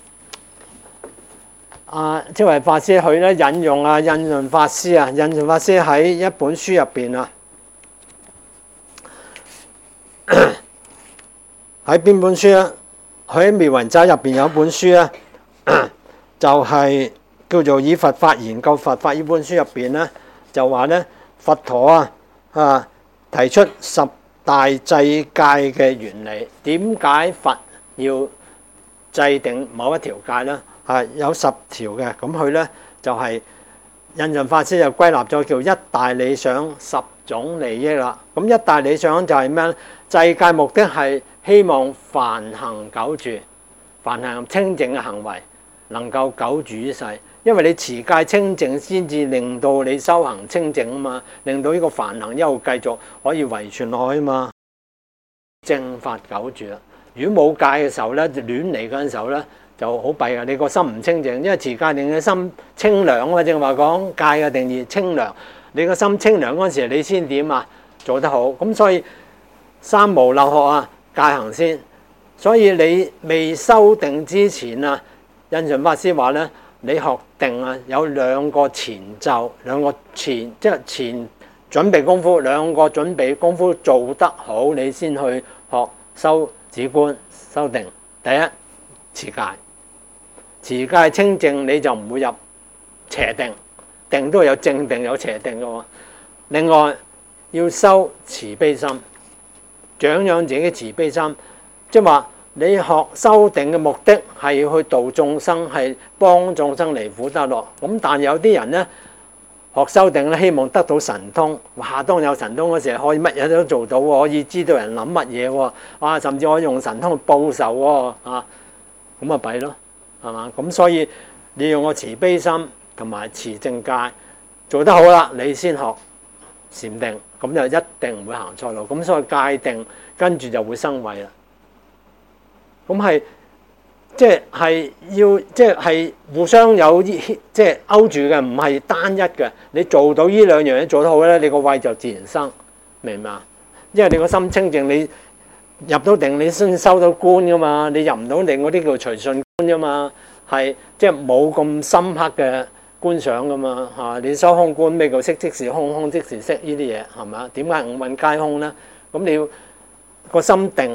啊，即係法師佢咧引用啊，印順法師啊，印順法師喺一本書入邊啊，喺邊本書啊？佢喺《妙雲集》入邊有一本書啊，就係、是、叫做《以佛法研究佛法》呢本書入邊咧，就話咧佛陀啊啊提出十大制戒嘅原理，點解佛要制定某一條戒咧？係有十條嘅，咁佢咧就係、是、印順法師就歸納咗叫一大理想十種利益啦。咁一大理想就係咩咧？制戒目的係希望梵行久住，梵行清淨嘅行為能夠久住於世，因為你持戒清淨先至令到你修行清淨啊嘛，令到呢個梵行一路繼續可以遺傳落去啊嘛，正法久住啦。如果冇戒嘅時候咧，亂嚟嗰陣時候咧，就好弊啊！你個心唔清淨，因為持戒令你心清涼啊！正話講戒嘅定義清涼，你個心清涼嗰陣時，你先點啊？做得好咁，所以三無漏學啊，戒行先。所以你未修定之前啊，印順法師話咧，你學定啊，有兩個前奏，兩個前即係前準備功夫，兩個準備功夫做得好，你先去學修止觀修定。第一，持戒。持戒清淨，你就唔會入邪定，定都有正定有邪定嘅喎。另外要修慈悲心，長養自己慈悲心，即係話你學修定嘅目的係要去度眾生，係幫眾生離苦得樂。咁但有啲人咧學修定咧，希望得到神通，哇！當有神通嗰時，可以乜嘢都做到，可以知道人諗乜嘢喎，啊，甚至可以用神通去報仇喎，啊，咁啊弊咯。係嘛？咁所以你用個慈悲心同埋持正戒做得好啦，你先學禪定，咁就一定唔會行錯路。咁所以戒定跟住就會生慧啦。咁係即係要即係互相有即係勾住嘅，唔係單一嘅。你做到呢兩樣嘢做得好咧，你個慧就自然生，明唔明啊？因為你個心清淨，你入到定，你先收到觀噶嘛。你入唔到定嗰啲叫隨順觀啫嘛，係即係冇咁深刻嘅觀想噶嘛嚇。你修空觀咩叫色即是空，空即是色呢啲嘢係咪啊？點解五蘊皆空咧？咁你要個心定，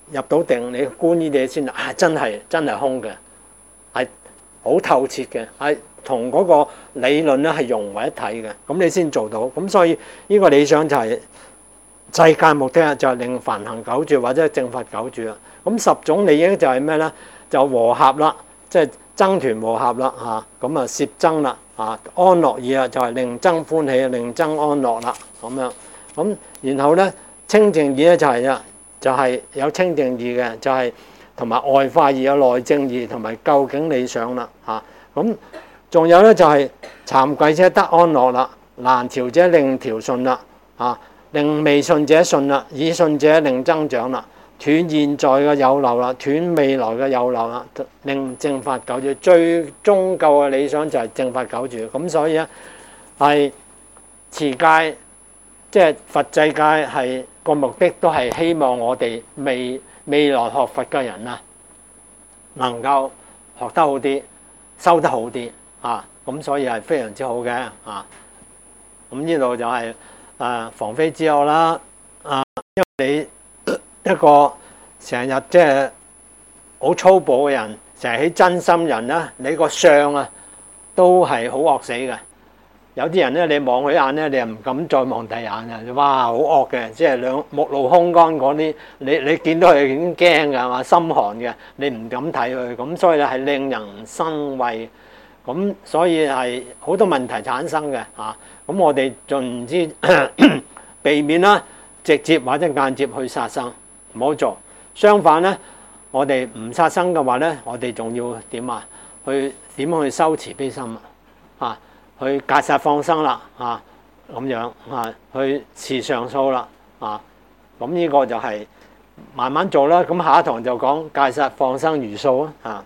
入到定，你觀呢啲嘢先啊，真係真係空嘅，係好透徹嘅，係同嗰個理論咧係融為一體嘅，咁你先做到。咁所以呢個理想就係世界目的啊，就係令梵行久住或者係正法久住啊。咁十種利益就係咩咧？就和合啦，即係僧團和合啦嚇。咁啊攝僧啦啊，安樂意啊，就係令僧歡喜，令僧安樂啦咁樣。咁然後咧清淨意咧就係啊，就係有清淨意嘅，就係同埋外化意有內證意同埋究竟理想啦嚇。咁仲有咧就係慚愧者得安樂啦，難調者令調順啦嚇。令未信者信啦，已信者令增長啦，斷現在嘅有漏啦，斷未來嘅有漏啦，令正法久住。最終究嘅理想就係正法久住。咁所以咧係持戒，即係佛制戒係個目的，都係希望我哋未未來學佛嘅人啊，能夠學得好啲，修得好啲啊。咁所以係非常之好嘅啊。咁呢度就係、是。啊，防非之惡啦！啊，因為你一個成日即係好粗暴嘅人，成日起真心人啦，你個相啊都係好惡死嘅。有啲人咧，你望佢眼咧，你又唔敢再望第眼啊！哇，好惡嘅，即係兩目露凶光嗰啲，你你見到佢已經驚㗎，係嘛？心寒嘅，你唔敢睇佢，咁所以咧係令人生畏。咁所以係好多問題產生嘅嚇，咁我哋盡之避免啦，直接或者間接去殺生，唔好做。相反咧，我哋唔殺生嘅話咧，我哋仲要點啊？去點去修慈悲心啊？去戒殺放生啦啊，咁樣啊，去持上素啦啊，咁呢個就係慢慢做啦。咁下一堂就講戒殺放生茹素啊。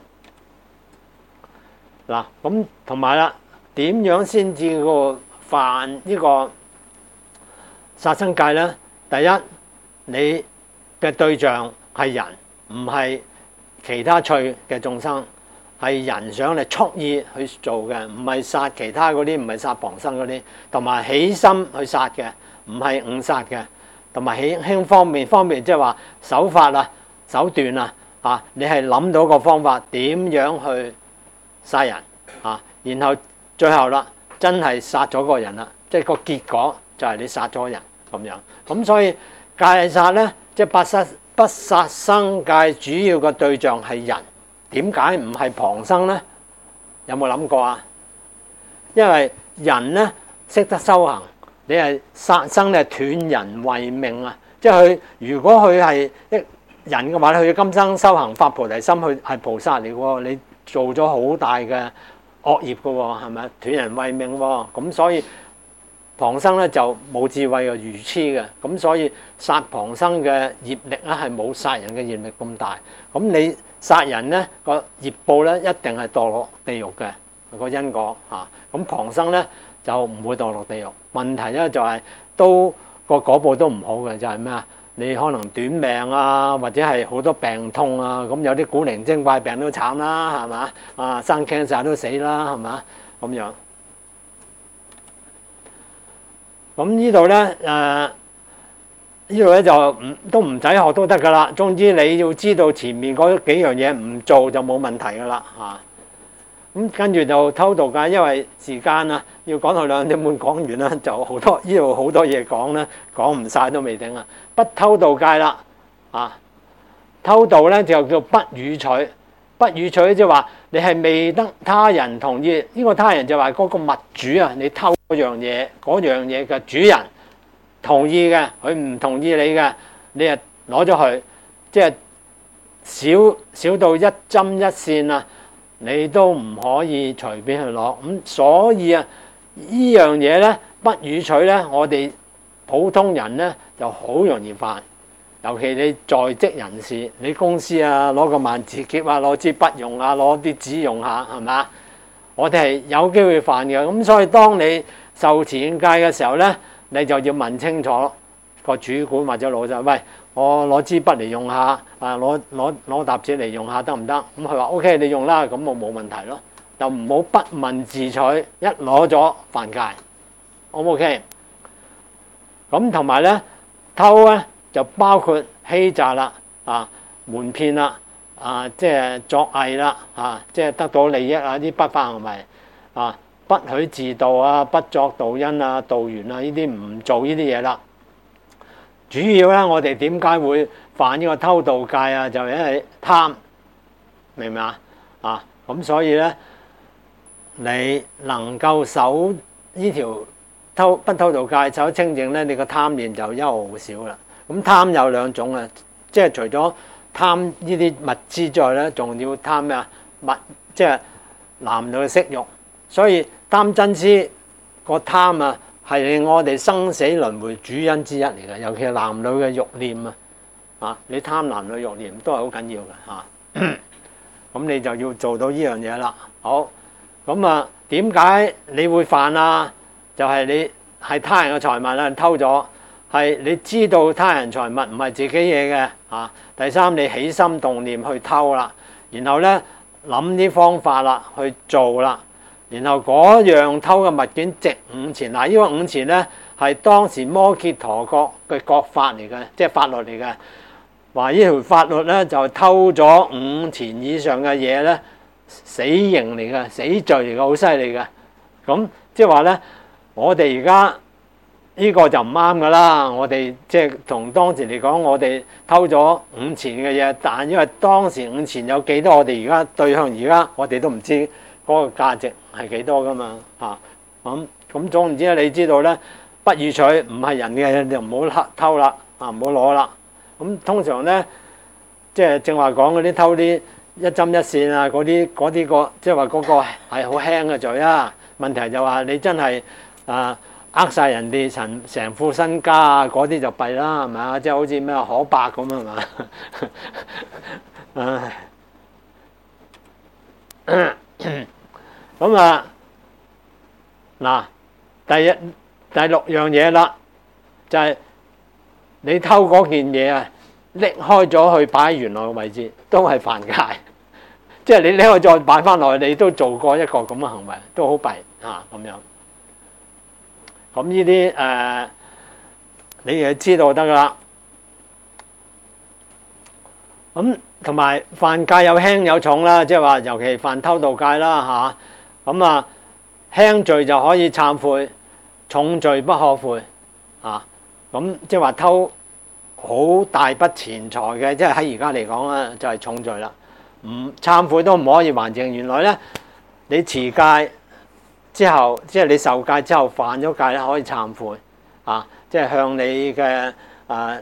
嗱，咁同埋啦，點樣先至個犯呢個殺生戒咧？第一，你嘅對象係人，唔係其他趣嘅眾生，係人想嚟蓄意去做嘅，唔係殺其他嗰啲，唔係殺旁生嗰啲，同埋起心去殺嘅，唔係誤殺嘅，同埋起輕方面方面，即係話手法啊、手段啊，啊，你係諗到個方法點樣去殺人啊，然後最後啦，真係殺咗個人啦，即係個結果就係你殺咗人咁樣。咁所以戒殺咧，即係不殺不殺生戒主要嘅對象係人，點解唔係旁生咧？有冇諗過啊？因為人咧識得修行，你係殺生咧斷人慧命啊！即係佢如果佢係一人嘅話咧，佢今生修行發菩提心，佢係菩薩嚟喎，你做咗好大嘅惡業嘅喎，係咪斷人慧命喎？咁所以旁生咧就冇智慧嘅愚痴嘅，咁所以殺旁生嘅業力咧係冇殺人嘅業力咁大。咁你殺人咧個業報咧一定係墮落地獄嘅個因果嚇。咁旁生咧就唔會墮落地獄。問題咧就係、是、都個果報都唔好嘅，就係咩啊？你可能短命啊，或者係好多病痛啊，咁有啲古靈精怪病都慘啦，係嘛？啊，生 cancer 都死啦，係嘛？咁樣。咁呢度咧，誒、呃、呢度咧就唔都唔使學都得噶啦。總之你要知道前面嗰幾樣嘢唔做就冇問題噶啦嚇。咁跟住就偷盜戒，因為時間啊，要講到兩點半講完啦，就好多呢度好多嘢講啦，講唔晒都未定啊。不偷盜戒啦，啊，偷盜咧就叫不與取，不與取即係話你係未得他人同意，呢、這個他人就話嗰個物主啊，你偷嗰樣嘢，嗰樣嘢嘅主人同意嘅，佢唔同意你嘅，你啊攞咗佢，即係少少到一針一線啊！你都唔可以隨便去攞，咁所以啊，呢樣嘢咧不與取咧，我哋普通人咧就好容易犯，尤其你在職人士，你公司啊攞個萬字夾啊，攞支筆用啊，攞啲紙用下，係咪？我哋係有機會犯嘅，咁所以當你受持戒嘅時候咧，你就要問清楚個主管或者老細，喂，我攞支筆嚟用下，啊攞攞攞沓紙嚟用下得唔得？咁佢話 OK， 你用啦，咁我冇問題咯。就唔好不問自取，一攞咗犯戒。O 唔 OK？咁同埋咧偷咧就包括欺詐啦，啊瞞騙啦，啊，即係作偽啦，啊，即係得到利益啊，啲不法行為啊，不許自盜啊，不作盜因啊、盜緣啊，呢啲唔做呢啲嘢啦。主要咧，我哋點解會犯呢個偷盜戒啊？就因為貪，明唔明啊？啊，咁所以咧，你能夠守呢條偷不偷盜戒，守清淨咧，你個貪念就一毫少啦。咁貪有兩種啊，即係除咗貪呢啲物資之外咧，仲要貪咩啊？物即係男女嘅色欲。所以貪嗔癡個貪啊，係我哋生死輪迴主因之一嚟嘅，尤其係男女嘅慾念啊！啊，你貪男女慾念都係好緊要嘅嚇。咁你就要做到呢樣嘢啦。好，咁啊，點解你會犯啊？就係你係他人嘅財物啊，偷咗，係你知道他人財物唔係自己嘢嘅嚇。第三，你起心動念去偷啦，然後咧諗啲方法啦，去做啦。然後嗰樣偷嘅物件值五錢，嗱，呢個五錢咧係當時摩羯陀國嘅國法嚟嘅，即係法律嚟嘅。話呢條法律咧就偷咗五錢以上嘅嘢咧，死刑嚟嘅，死罪嚟嘅，好犀利嘅。咁即係話咧，我哋而家呢個就唔啱噶啦。我哋即係同當時嚟講，我哋偷咗五錢嘅嘢，但因為當時五錢有幾多，我哋而家對向而家，我哋都唔知嗰個價值係幾多噶嘛嚇。咁咁總唔知咧，你知道咧，不與取唔係人嘅，就唔好偷啦，啊唔好攞啦。咁通常咧，即係正話講嗰啲偷啲一針一線啊，嗰啲嗰啲個，即係話嗰個係好輕嘅罪啊。問題就話你真係啊呃曬人哋成成副身家啊，嗰啲就弊啦，係咪啊？即係好似咩可伯咁係嘛？唉，咁啊嗱，第一第六樣嘢啦，就係你偷嗰件嘢啊，拎開咗去擺喺原來嘅位置，都係犯戒。即係你拎開再擺翻落去，你都做過一個咁嘅行為，都好弊啊咁樣。咁呢啲誒，你哋知道得噶啦。咁同埋犯戒有輕有重啦，即係話尤其犯偷盜戒啦嚇。咁啊，輕罪就可以懺悔，重罪不可悔啊。咁即係話偷好大筆錢財嘅，即係喺而家嚟講咧，就係重罪啦。唔懺悔都唔可以還淨。原來咧，你持戒之後，即係你受戒之後犯咗戒咧，可以懺悔啊！即係向你嘅啊，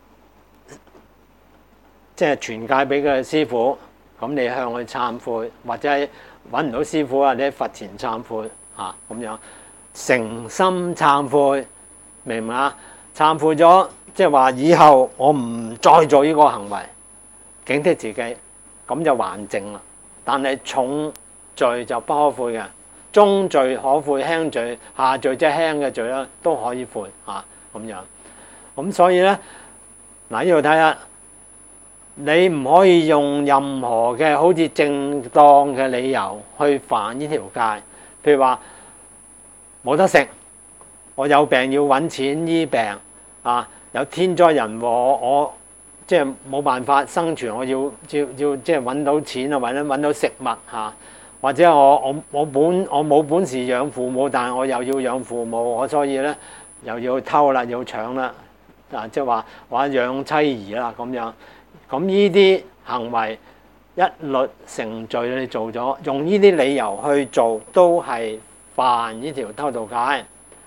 即係傳戒俾佢嘅師傅，咁你向佢懺悔，或者揾唔到師傅啊，你喺佛前懺悔啊，咁樣誠心懺悔，明唔明啊？懺悔咗，即係話以後我唔再做呢個行為，警惕自己。咁就還淨啦，但係重罪就不可悔嘅，中罪可悔，輕罪下罪即係輕嘅罪啦，都可以悔嚇咁樣。咁所以咧，嗱呢度睇下，你唔可以用任何嘅好似正當嘅理由去犯呢條戒，譬如話冇得食，我有病要揾錢醫病啊，有天災人禍我。即係冇辦法生存，我要要要即係揾到錢啊，或者揾到食物嚇，或者我我我本我冇本事養父母，但係我又要養父母，我所以咧又要偷啦，要搶啦，啊即係話或者養妻兒啦咁樣，咁呢啲行為一律成罪，你做咗，用呢啲理由去做都係犯呢條偷盜戒。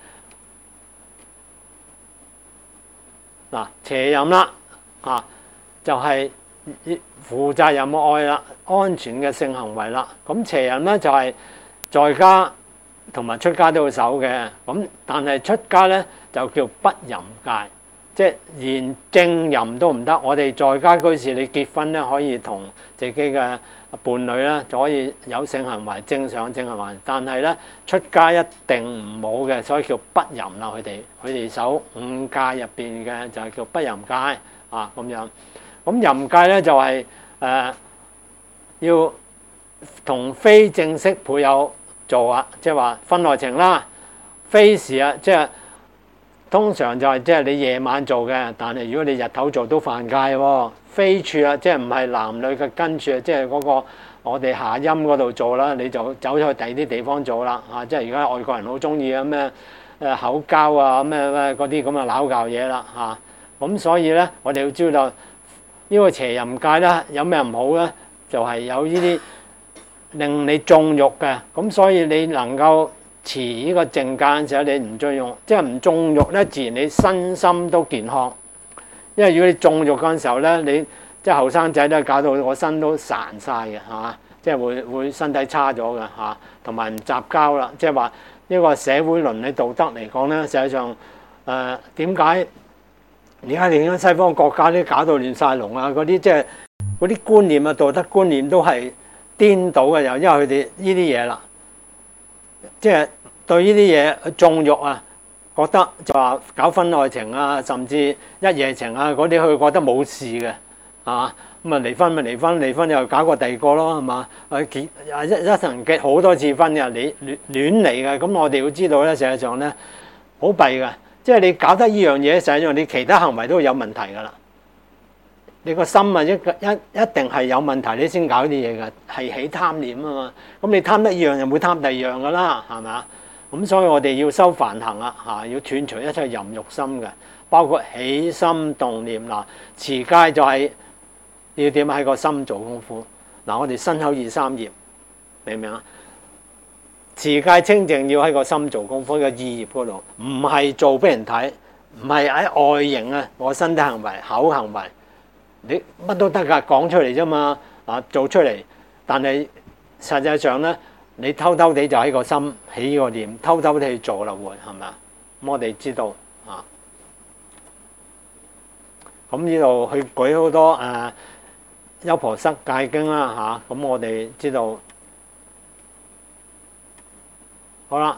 嗱邪淫啦。啊，就係、是、負責任嘅愛啦，安全嘅性行為啦。咁邪淫咧就係在家同埋出家都要守嘅。咁但係出家咧就叫不淫戒，即係連正淫都唔得。我哋在家居士，你結婚咧可以同自己嘅伴侶咧就可以有性行為，正常性行為。但係咧出家一定唔好嘅，所以叫不淫啦。佢哋佢哋守五戒入邊嘅就係叫不淫戒。啊咁樣，咁淫戒咧就係、是、誒、呃、要同非正式配偶做啊，即係話婚外情啦，非時啊，即係通常就係即係你夜晚做嘅，但係如果你日頭做都犯戒喎。 非處啊，即係唔係男女嘅根處啊，即係嗰個我哋下陰嗰度做啦，你就走咗去第二啲地方做啦嚇，即係而家外國人好中意啊咩誒口交啊咩咩嗰啲咁嘅撈教嘢啦嚇，咁所以咧我哋要知道呢個邪淫戒咧有咩唔好咧，就係有呢啲令你縱慾嘅，咁所以你能夠持呢個正戒嘅時候，你唔縱慾，即係唔縱慾咧，自然你身心都健康。因為如果你縱慾嗰陣時候咧，你即係後生仔咧，搞到個身都孱晒嘅，係嘛？即係會會身體差咗嘅嚇，同埋唔雜交啦。即係話呢個社會倫理道德嚟講咧，實際上誒點解而家你睇西方國家啲搞到亂晒龍啊？嗰啲即係嗰啲觀念啊，道德觀念都係顛倒嘅，又因為佢哋呢啲嘢啦，即係對呢啲嘢縱慾啊。覺得就話搞婚外情啊，甚至一夜情啊嗰啲，佢覺得冇事嘅，啊咁啊離婚咪離婚，離婚又搞過第二個咯，係嘛？誒結一一層結好多次婚嘅，你亂亂嚟嘅，咁我哋要知道咧，實際上咧好弊嘅，即係你搞得呢樣嘢，實際上你其他行為都會有問題㗎啦。你個心啊一一一定係有問題，你先搞啲嘢㗎，係起貪念啊嘛。咁你貪一樣，又會貪第二樣㗎啦，係嘛？咁所以我哋要修梵行啦，嚇要斷除一切淫慾心嘅，包括起心動念嗱，持戒就係要點喺個心做功夫嗱。我哋身口意三業，明唔明啊？持戒清淨要喺個心做功夫，喺個意業嗰度，唔係做俾人睇，唔係喺外形啊，我身體行為、口行為，你乜都得㗎，講出嚟啫嘛，啊做出嚟，但係實際上咧。你偷偷地就喺個心起個念，偷偷地去做啦，會係咪啊？咁我哋知道啊。咁呢度去舉好多誒《優婆塞戒經》啦嚇，咁我哋知道。好啦，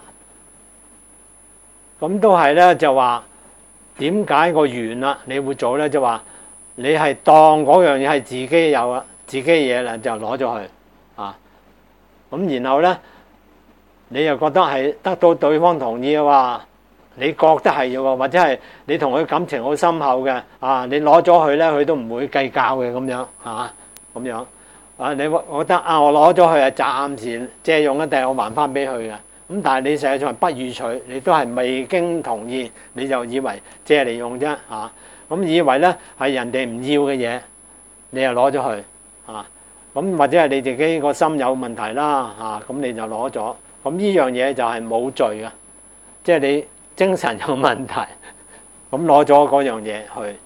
咁都係咧，就話點解個緣啦？你會做咧，就話你係當嗰樣嘢係自己有啊，自己嘢啦，就攞咗去啊。咁然後咧，你又覺得係得到對方同意嘅話，你覺得係要喎，或者係你同佢感情好深厚嘅啊，你攞咗佢咧，佢都唔會計較嘅咁樣嚇，咁樣啊，你覺得啊，我攞咗佢係暫時借用一定我還翻俾佢嘅，咁但係你實際上不予取，你都係未經同意，你就以為借嚟用啫嚇，咁、啊、以為咧係人哋唔要嘅嘢，你又攞咗佢啊。咁或者係你自己個心有問題啦嚇，咁你就攞咗，咁呢樣嘢就係冇罪嘅，即係你精神有問題，咁攞咗嗰樣嘢去，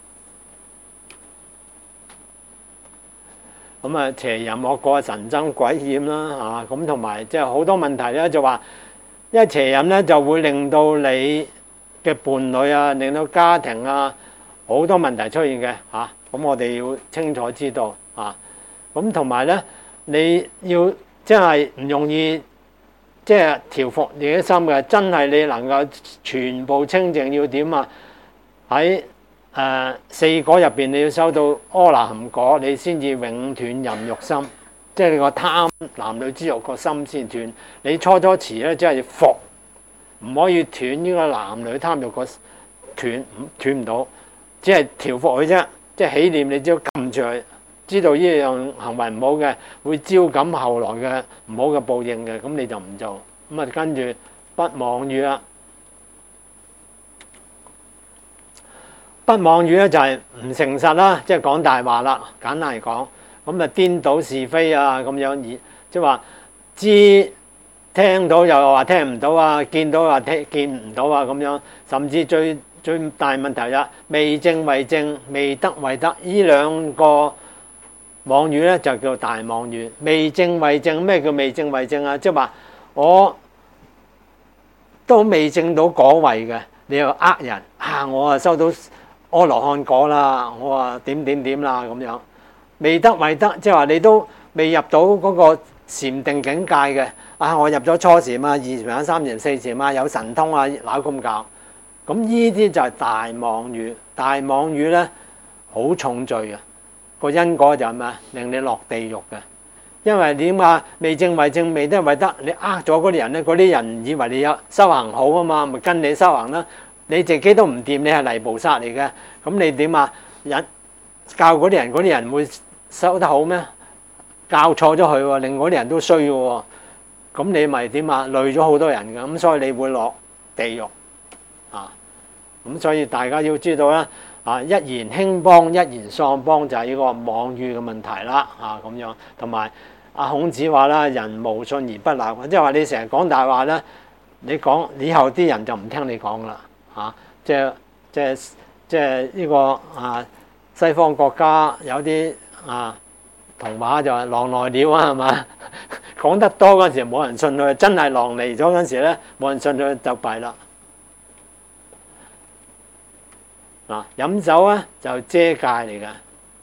咁啊邪淫惡過神憎鬼厭啦嚇，咁同埋即係好多問題咧，就話因為邪淫咧就會令到你嘅伴侶啊，令到家庭啊好多問題出現嘅嚇，咁我哋要清楚知道啊。咁同埋咧，你要即係唔容易，即係調伏你嘅心嘅。真係你能夠全部清淨，要點啊？喺誒、呃、四果入邊，你要收到阿那含果，你先至永斷淫慾心。即係你個貪男女之慾個心先斷。你初初持咧，即係伏，唔可以斷呢個男女貪慾個斷，斷唔到，只係調伏佢啫。即係起念，你只要撳住佢。知道呢樣行為唔好嘅，會招感後來嘅唔好嘅報應嘅，咁你就唔做。咁啊，跟住不妄語啦，不妄語咧就係唔誠實啦，即係講大話啦。簡單嚟講，咁啊顛倒是非啊，咁樣而即係話知聽到又話聽唔到啊，見到又話聽見唔到啊，咁樣甚至最最大問題啦，未證為證，未得為得，呢兩個。妄語咧就叫大妄語，未證為證。咩叫未證為證啊？即係話我都未證到果位嘅，你又呃人啊！我啊收到阿羅漢果啦，我話點點點啦咁樣，未得為得，即係話你都未入到嗰個禪定境界嘅啊！我入咗初禪啊、二禪啊、三禪、四禪啊，有神通啊，鬧咁搞，咁呢啲就係大妄語。大妄語咧好重罪嘅。個因果就係咩？令你落地獄嘅，因為點啊？未證為證，未得為得，你呃咗嗰啲人咧，嗰啲人以為你有修行好啊嘛，咪跟你修行啦。你自己都唔掂，你係泥菩薩嚟嘅，咁你點啊？引教嗰啲人，嗰啲人會收得好咩？教錯咗佢喎，令嗰啲人都衰嘅喎。咁你咪點啊？累咗好多人㗎，咁所以你會落地獄啊！咁所以大家要知道啦，啊一言興邦，一言喪邦就係呢個妄語嘅問題啦，啊咁樣。同埋阿孔子話啦，人無信而不立，即係話你成日講大話咧，你講以後啲人就唔聽你講啦，嚇！即係即係即係呢個啊西方國家有啲啊童話就係狼來了啊，係嘛？講得多嗰陣時冇人信佢，真係狼嚟咗嗰陣時咧，冇人信佢就弊啦。嗱，飲酒咧就遮戒嚟㗎。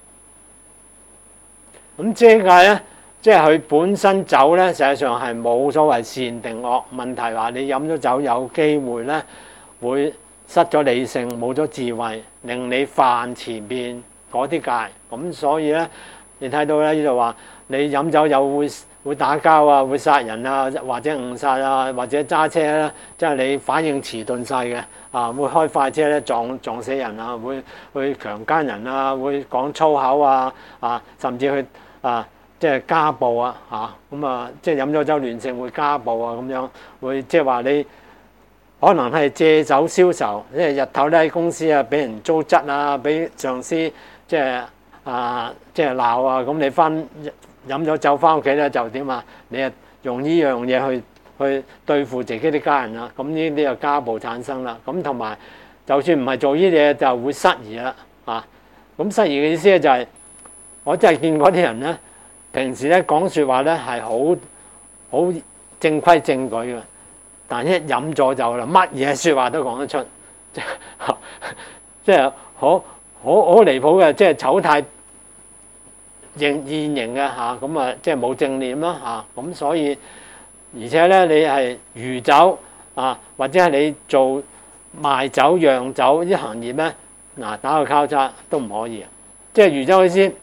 咁遮戒咧，即係佢本身酒咧，實際上係冇所謂善定惡。問題話你飲咗酒有機會咧，會失咗理性，冇咗智慧，令你犯前面嗰啲戒。咁所以咧，你睇到咧呢度話，你飲酒又會會打交啊，會殺人啊，或者誤殺啊，或者揸車咧，即係你反應遲鈍細嘅啊，會開快車咧撞撞死人啊，會會強姦人啊，會講粗口啊啊，甚至去啊即係家暴啊嚇咁啊，即係飲咗酒亂性會家暴啊咁樣，會即係話你可能係借酒消愁，即係日頭咧喺公司啊俾人糟質啊，俾上司即係啊即係鬧啊，咁你翻飲咗酒翻屋企咧就點啊？你啊用呢樣嘢去去對付自己啲家人啦，咁呢啲就家暴產生啦。咁同埋就算唔係做呢啲嘢，就會失儀啦啊！咁失儀嘅意思咧就係、是、我真係見過啲人咧，平時咧講説話咧係好好正規正矩嘅，但一飲咗酒啦，乜嘢説話都講得出，即係即係好好好離譜嘅，即係醜態現現形嘅嚇，咁啊即係冇正念啦嚇，咁所以而且咧你係酗酒啊，或者係你做賣酒釀酒啲行業咧，嗱打個交叉都唔可以，即係酗酒意思，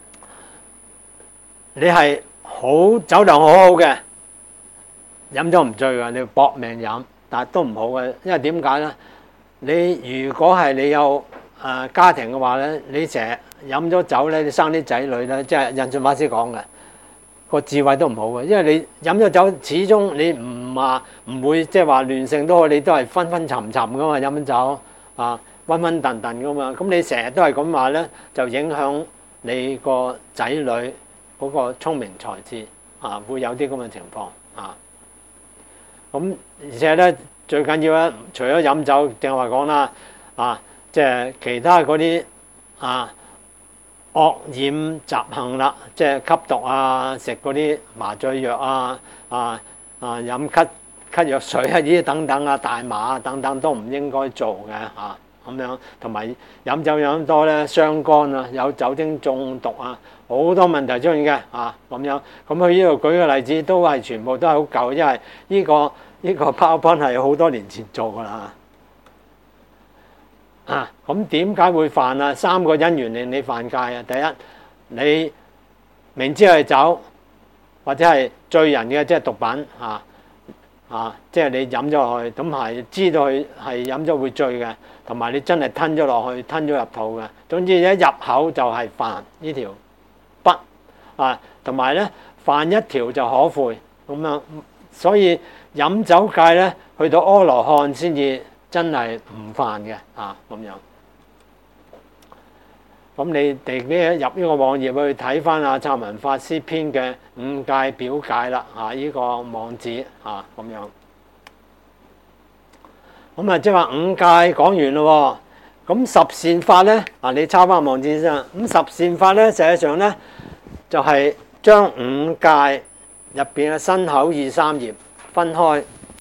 你係好酒量好好嘅，飲咗唔醉㗎，你搏命飲，但係都唔好嘅，因為點解咧？你如果係你有誒家庭嘅話咧，你成日飲咗酒咧，你生啲仔女咧，即係印順法師講嘅，個智慧都唔好嘅，因為你飲咗酒，始終你唔話唔會即係話亂性都好，你都係昏昏沉沉噶嘛，飲酒啊昏昏頓頓噶嘛，咁你成日都係咁話咧，就影響你個仔女嗰個聰明才智啊，會有啲咁嘅情況啊。咁而且咧最緊要咧，除咗飲酒，正話講啦啊。即係其他嗰啲啊惡染習行啦，即係吸毒啊、食嗰啲麻醉藥啊、啊啊飲咳咳藥水啊呢啲等等啊、大麻啊等等都唔應該做嘅嚇咁樣，同埋飲酒飲多咧傷肝啊，有酒精中毒啊，好多問題出現嘅嚇咁樣。咁佢呢度舉嘅例子都係全部都係好舊，因為呢個呢個 PowerPoint 係好多年前做㗎啦。啊，咁點解會犯啊？三個因緣令你犯戒啊！第一，你明知係酒或者係醉人嘅，即係毒品啊啊！即係你飲咗落去，咁係知道佢係飲咗會醉嘅，同埋你真係吞咗落去，吞咗入肚嘅。總之一入口就係犯呢條不啊，同埋咧犯一條就可悔咁樣。所以飲酒戒咧，去到阿羅漢先至真係唔犯嘅啊咁樣。咁你哋咧入呢個網頁去睇翻阿湛文法師編嘅五戒表解啦，啊呢個網址啊咁樣。咁啊即係話五戒講完咯喎，咁十善法咧啊你抄翻網址先。咁十善法咧實際上咧就係將五戒入邊嘅身口意三業分開。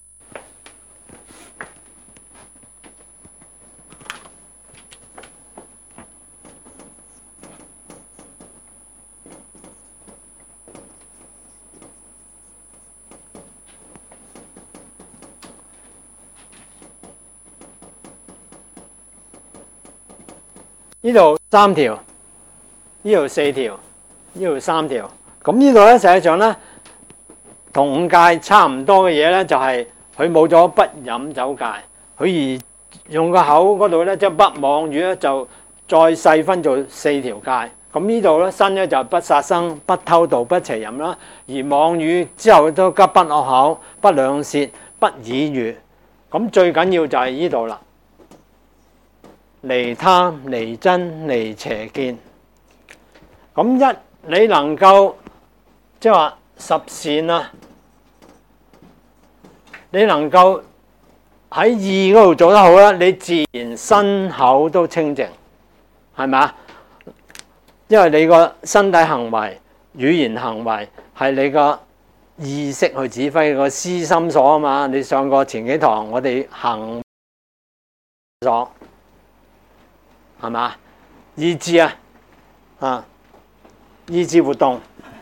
呢度三條，呢度四條，呢度三條。咁呢度咧，實際上咧，同五戒差唔多嘅嘢咧，就係佢冇咗不飲酒戒，佢而用個口嗰度咧，即係不妄語咧，就再細分做四條戒。咁呢度咧，身咧就不殺生、不偷盜、不邪淫啦。而妄語之後都急不惡口、不兩舌、不綺語。咁最緊要就係呢度啦，離貪、離瞋、離邪見。咁一你能夠即係話十善啊，你能夠喺意嗰度做得好啦，你自然身口都清淨，係咪啊？因為你個身體行為、語言行為係你個意識去指揮個思心所啊嘛。你上過前幾堂，我哋行所係嘛？意志啊，啊，意志活動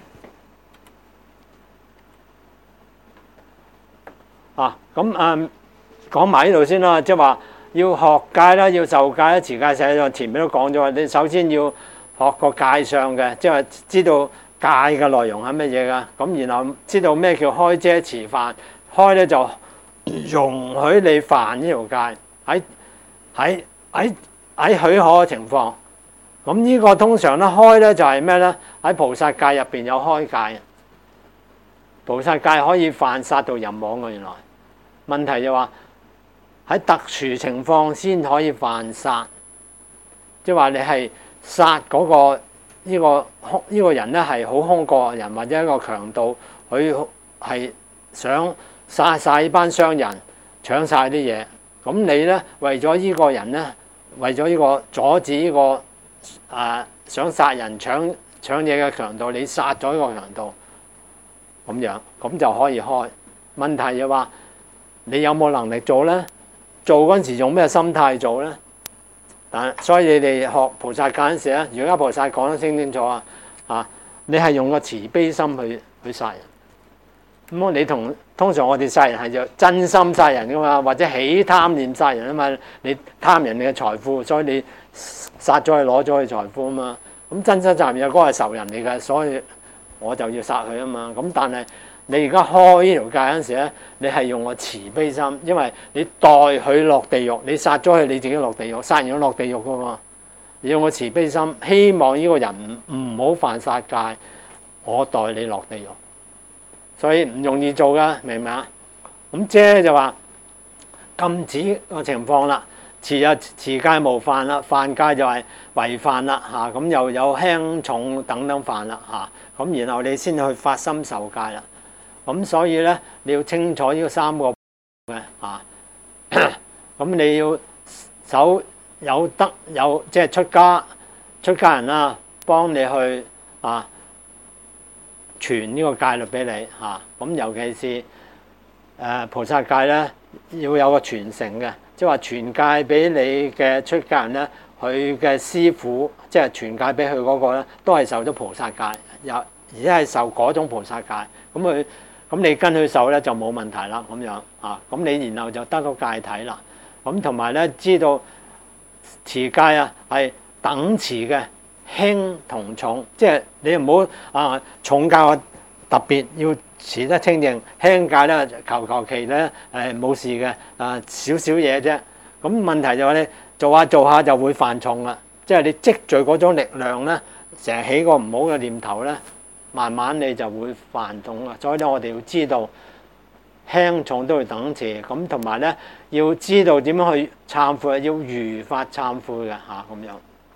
啊。咁誒講埋呢度先啦，即係話要學戒啦，要受戒啦，持戒使咗前面都講咗，你首先要學個戒相嘅，即係知道戒嘅內容係乜嘢噶。咁然後知道咩叫開遮持犯。開咧就容許你犯呢條戒，喺喺喺喺許可嘅情況。咁呢個通常咧開咧就係咩咧？喺菩薩戒入邊有開戒，菩薩戒可以犯殺盜淫妄嘅。原來問題就話喺特殊情況先可以犯殺，即係話你係殺嗰個呢個呢個人咧係好兇過人，或者一個強盜，佢係想殺晒呢班商人，搶晒啲嘢。咁你咧為咗呢個人咧，為咗呢個阻止呢個啊想殺人搶搶嘢嘅強盜，你殺咗呢個強盜，咁樣咁就可以開。問題就話你有冇能力做咧？做嗰陣時用咩心態做咧？但所以你哋學菩薩戒嗰陣時咧，而家菩薩講得清清楚啊！啊，你係用個慈悲心去去殺人。咁你同通常我哋殺人係就真心殺人噶嘛，或者起貪念殺人啊嘛。你貪人哋嘅財富，所以你殺咗佢攞咗佢財富啊嘛。咁真心殺人有嗰個係仇人嚟嘅，所以我就要殺佢啊嘛。咁但係你而家開呢條戒嗰陣時咧，你係用個慈悲心，因為你代佢落地獄，你殺咗佢你自己落地獄，殺人要落地獄噶嘛。你用個慈悲心，希望呢個人唔唔好犯殺戒，我代你落地獄。所以唔容易做噶，明唔明啊？咁遮就話禁止個情況啦，持啊持戒無犯啦，犯戒就係違犯啦嚇，咁又有輕重等等犯啦嚇，咁然後你先去發心受戒啦。咁所以咧，你要清楚呢三個嘅嚇，咁你要守有德有即係出家出家人啦，幫你去啊傳呢個戒律俾你嚇。咁尤其是誒菩薩戒咧，要有個傳承嘅，即係話傳戒俾你嘅出家人咧，佢嘅師傅即係傳戒俾佢嗰個咧，都係受咗菩薩戒，有而且係受嗰種菩薩戒，咁佢。咁你跟佢受咧就冇問題啦，咁樣啊，咁你然後就得到戒體啦。咁同埋咧知道持戒啊係等持嘅，輕同重，即係你唔好啊重戒特別要持得清淨，輕戒咧求求其咧誒冇事嘅啊少少嘢啫。咁問題就係你做下做下就會犯重啦，即係你積聚嗰種力量咧，成日起個唔好嘅念頭咧。慢慢你就會犯重啦，所以咧我哋要知道輕重都要等持，咁同埋咧要知道點樣去懺悔，要如法懺悔嘅嚇咁樣。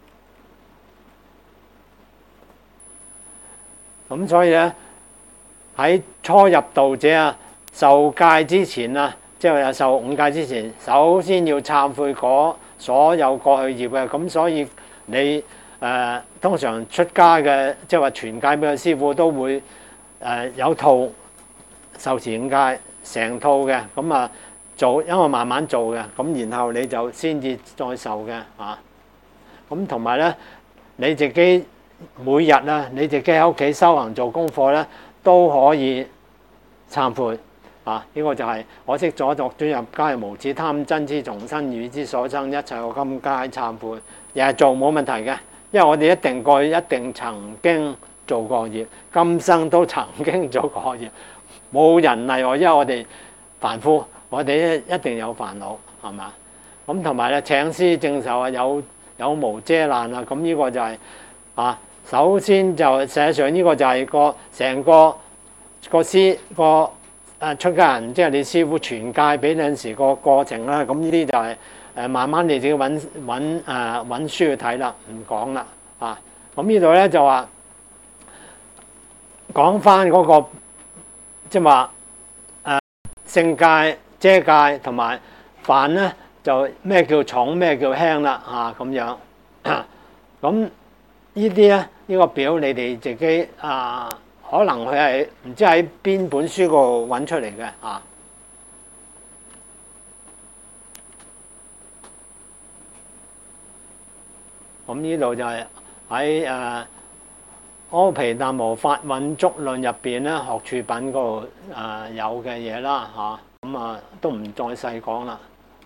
咁所以咧喺初入道者啊，受戒之前啊，即係受五戒之前，首先要懺悔嗰所有過去業嘅，咁所以你。誒、呃、通常出家嘅，即係話傳戒俾個師傅都會誒、呃、有套受持五戒成套嘅，咁啊做，因為慢慢做嘅，咁然後你就先至再受嘅嚇。咁同埋咧，你自己每日啊，你自己喺屋企修行做功課咧，都可以懺悔啊！呢、這個就係、是、我識咗作轉入皆無始貪嗔痴從身語之所生，一切我今皆懺悔，日日做冇問題嘅。因為我哋一定過去一定曾經做過業，今生都曾經做過業，冇人例外。因為我哋凡夫，我哋一定有煩惱，係嘛？咁同埋咧，請師證受啊，有有毛遮攔啊。咁呢個就係、是、啊，首先就實際上呢個就係個成個個師個誒出家人，即係你師傅傳戒俾你陣時個過程啦。咁呢啲就係、是、誒慢慢你自己揾揾誒揾書去睇啦，唔講啦啊。咁呢度咧就話講翻嗰個即係話誒勝戒、遮戒同埋犯咧，就咩叫重咩叫輕啦啊咁樣。咁呢啲咧呢、呢個表你哋自己啊，可能佢係唔知喺邊本書度揾出嚟嘅啊。咁呢度就係喺誒《阿毗達磨法蘊足論》入邊咧，學處品嗰度誒有嘅嘢啦嚇。咁啊都唔再細講啦。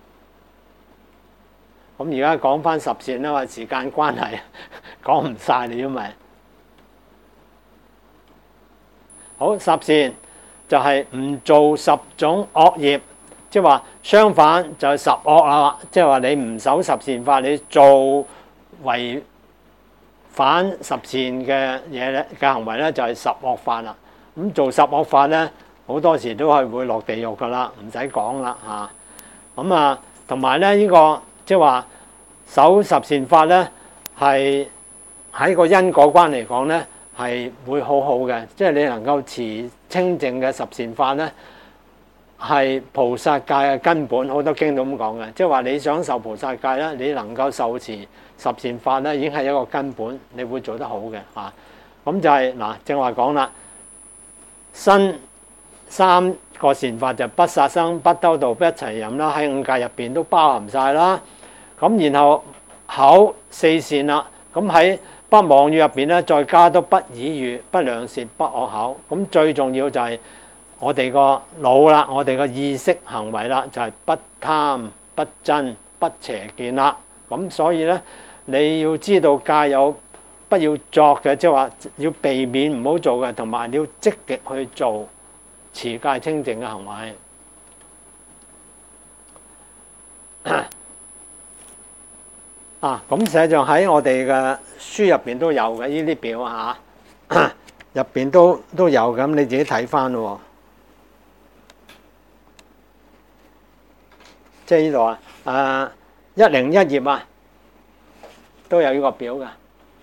咁而家講翻十善啦，話時間關係講唔晒你，因為好十善就係唔做十種惡業，即係話相反就係十惡啦。即係話你唔守十善法，你做違反十善嘅嘢咧嘅行為咧，就係十惡法啦。咁做十惡法咧，好多時都係會落地獄噶啦，唔使講啦嚇。咁啊，同埋咧呢個即係話守十善法咧，係喺個因果關嚟講咧，係會好好嘅。即係你能夠持清淨嘅十善法咧，係菩薩戒嘅根本。好多經都咁講嘅，即係話你想受菩薩戒咧，你能夠受持十善法咧，已經係一個根本，你會做得好嘅嚇。咁就係嗱，正話講啦，身三個善法就不殺生、不偷盜、不一齊飲啦，喺五戒入邊都包含晒啦。咁然後口四善啦，咁喺不妄語入邊咧，再加多不綺語、不兩舌、不惡口。咁最重要就係我哋個腦啦，我哋個意識行為啦，就係不貪、不瞋、不邪見啦。咁所以咧，你要知道戒有不要作嘅，即係話要避免唔好做嘅，同埋你要積極去做持戒清淨嘅行為。啊，咁實際上喺我哋嘅書入邊都有嘅呢啲表啊，入邊都都有，咁你自己睇翻咯。即係呢度啊，誒一零一頁啊，都有呢個表嘅。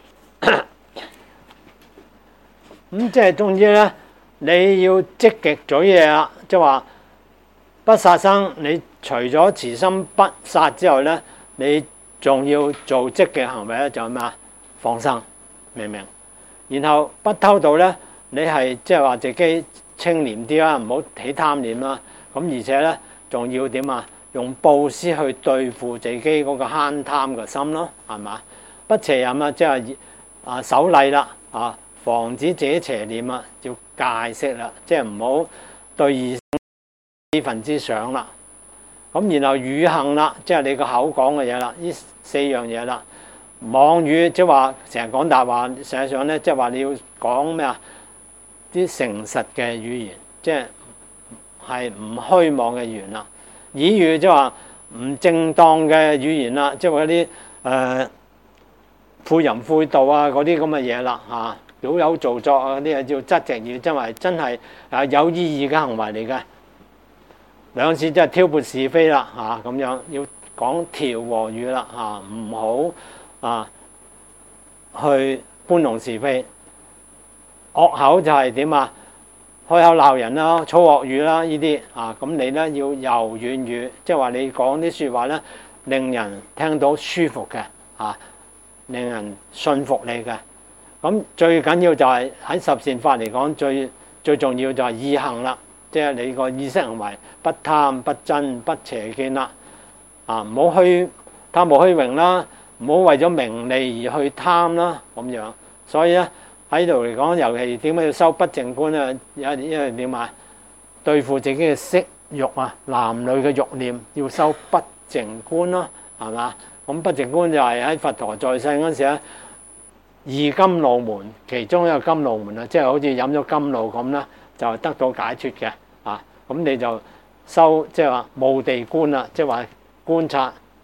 咁即係總之咧，你要積極做嘢啦，即係話不殺生。你除咗慈心不殺之後咧，你仲要做積極行為咧，就係咩啊？放生，明唔明？然後不偷盜咧，你係即係話自己清廉啲啦，唔好起貪念啦。咁而且咧，仲要點啊？用布施去對付自己嗰個慳貪嘅心咯，係嘛？不邪淫啊，即係啊守禮啦，啊防止自己邪念啊，要戒色啦，即係唔好對異性非分之想啦。咁然後語行啦，即係你個口講嘅嘢啦，呢四樣嘢啦。妄語即係話成日講大話，實際上咧即係話你要講咩啊？啲誠實嘅語言，即係係唔虛妄嘅語言啦。綺語即係話唔正當嘅語言啦，即係話嗰啲誒誨淫誨盜啊嗰啲咁嘅嘢啦嚇，矯揉造作啊嗰啲啊叫質直語，即係話真係啊有意義嘅行為嚟嘅。兩次即係挑撥是非啦嚇，咁樣要講調和語啦嚇，唔好啊去搬弄是非。惡口就係點啊？開口鬧人啦，粗惡語啦，呢啲啊，咁你咧要柔軟語，即係話你講啲説話咧，令人聽到舒服嘅啊，令人信服你嘅。咁最緊要就係喺十善法嚟講，最最重要就係意行啦，即係你個意識行為不貪、不瞋、不邪見啦。啊，唔好虛貪慕虛榮啦，唔好為咗名利而去貪啦，咁樣。所以咧。喺度嚟講，尤其點解要修不淨觀咧？有因為點啊？對付自己嘅色欲啊，男女嘅欲念，要修不淨觀咯，係嘛？咁不淨觀就係喺佛陀在世嗰陣時咧，二甘露門其中一個甘露門啊，即係好似飲咗甘露咁啦，就得到解脫嘅啊。咁你就修即係話無地觀啦，即係話觀察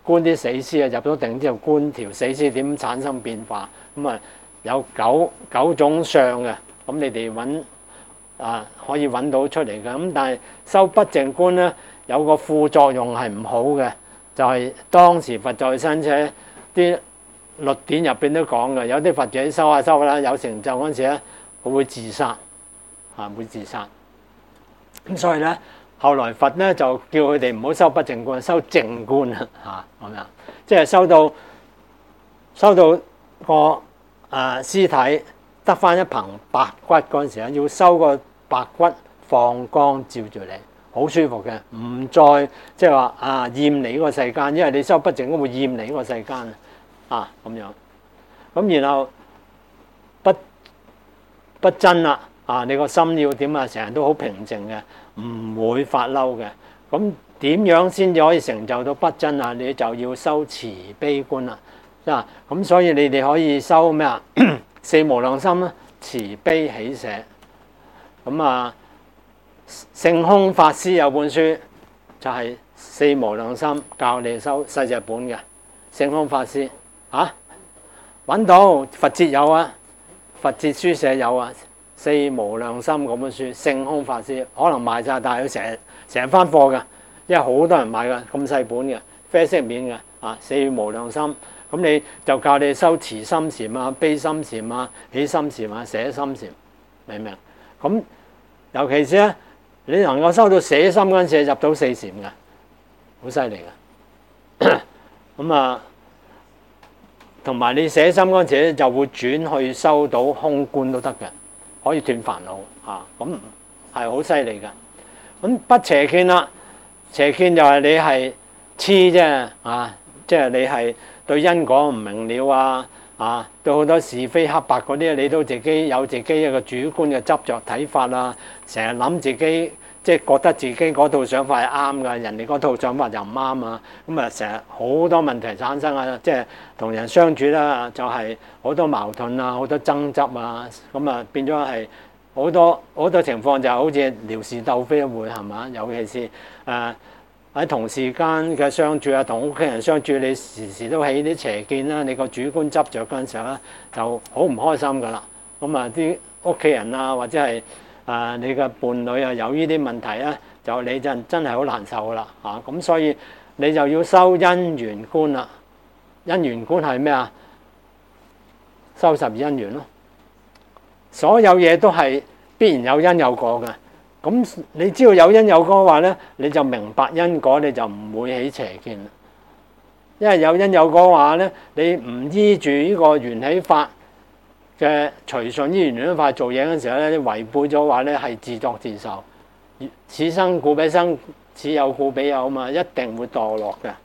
觀啲死屍啊，入咗定之後觀條死屍點產生變化，咁啊有九九種相嘅，咁你哋揾啊可以揾到出嚟嘅。咁但係修不淨觀咧，有個副作用係唔好嘅，就係、是、當時佛在生者啲律典入邊都講嘅，有啲佛者修下修啦，有成就嗰陣時咧，佢會自殺，啊會自殺。咁所以咧，後來佛咧就叫佢哋唔好修不淨觀，修淨觀啊，嚇咁樣，即係修到修到個誒、呃、屍體得翻一棚白骨嗰陣時咧，要修個白骨放光照住你，好舒服嘅，唔再即係話啊厭離呢個世間，因為你修不淨觀會厭離呢個世間啊咁樣。咁然後不不真啦。啊！你個心要點啊？成日都好平靜嘅，唔會發嬲嘅。咁點樣先至可以成就到不真啊？你就要修慈悲觀啦。啊！咁所以你哋可以修咩啊？四無量心啦，慈悲喜捨。咁啊，性空法師有本書就係、是、四無量心，教你修細隻本嘅性空法師啊，揾到佛節有啊，佛節書社有啊。四無量心嗰本書，性空法師可能賣晒，但係佢成日成日翻貨㗎，因為好多人買㗎，咁細本嘅啡色面嘅啊。四無量心，咁你就教你修慈心禪啊、悲心禪啊、喜心禪啊、捨心禪，明唔明？咁尤其是咧，你能夠修到捨心嗰陣時，入到四禪嘅，好犀利嘅。咁啊，同埋你捨心嗰陣時咧，就會轉去修到空觀都得嘅。可以斷煩惱嚇，咁係好犀利嘅。咁不邪見啦，邪見就係你係痴啫啊，即係你係對因果唔明了啊啊，對好多是非黑白嗰啲，你都自己有自己一個主觀嘅執着睇法啊，成日諗自己即係覺得自己嗰套想法係啱㗎，人哋嗰套想法就唔啱啊。咁啊，成日好多問題產生啊，即係同人相處啦，就係好多矛盾啊，好多爭執啊，咁啊變咗係好多好多情況就好似撩事鬥非會係嘛？尤其是誒喺、呃、同事間嘅相處啊，同屋企人相處，你時時都起啲邪見啦，你個主觀執着嗰陣時候咧，就好唔開心㗎啦。咁啊啲屋企人啊，或者係啊！你嘅伴侶啊，有呢啲問題咧，就你就真係好難受啦嚇。咁所以你就要修因緣觀啦。因緣觀係咩啊？修十二因緣咯。所有嘢都係必然有因有果嘅。咁你知道有因有果嘅話咧，你就明白因果，你就唔會起邪見。因為有因有果嘅話咧，你唔依住呢個緣起法嘅隨順依緣法做嘢嗰陣時候咧，你違背咗話咧係自作自受，此生故彼生，此有故彼有啊嘛，一定會墮落嘅。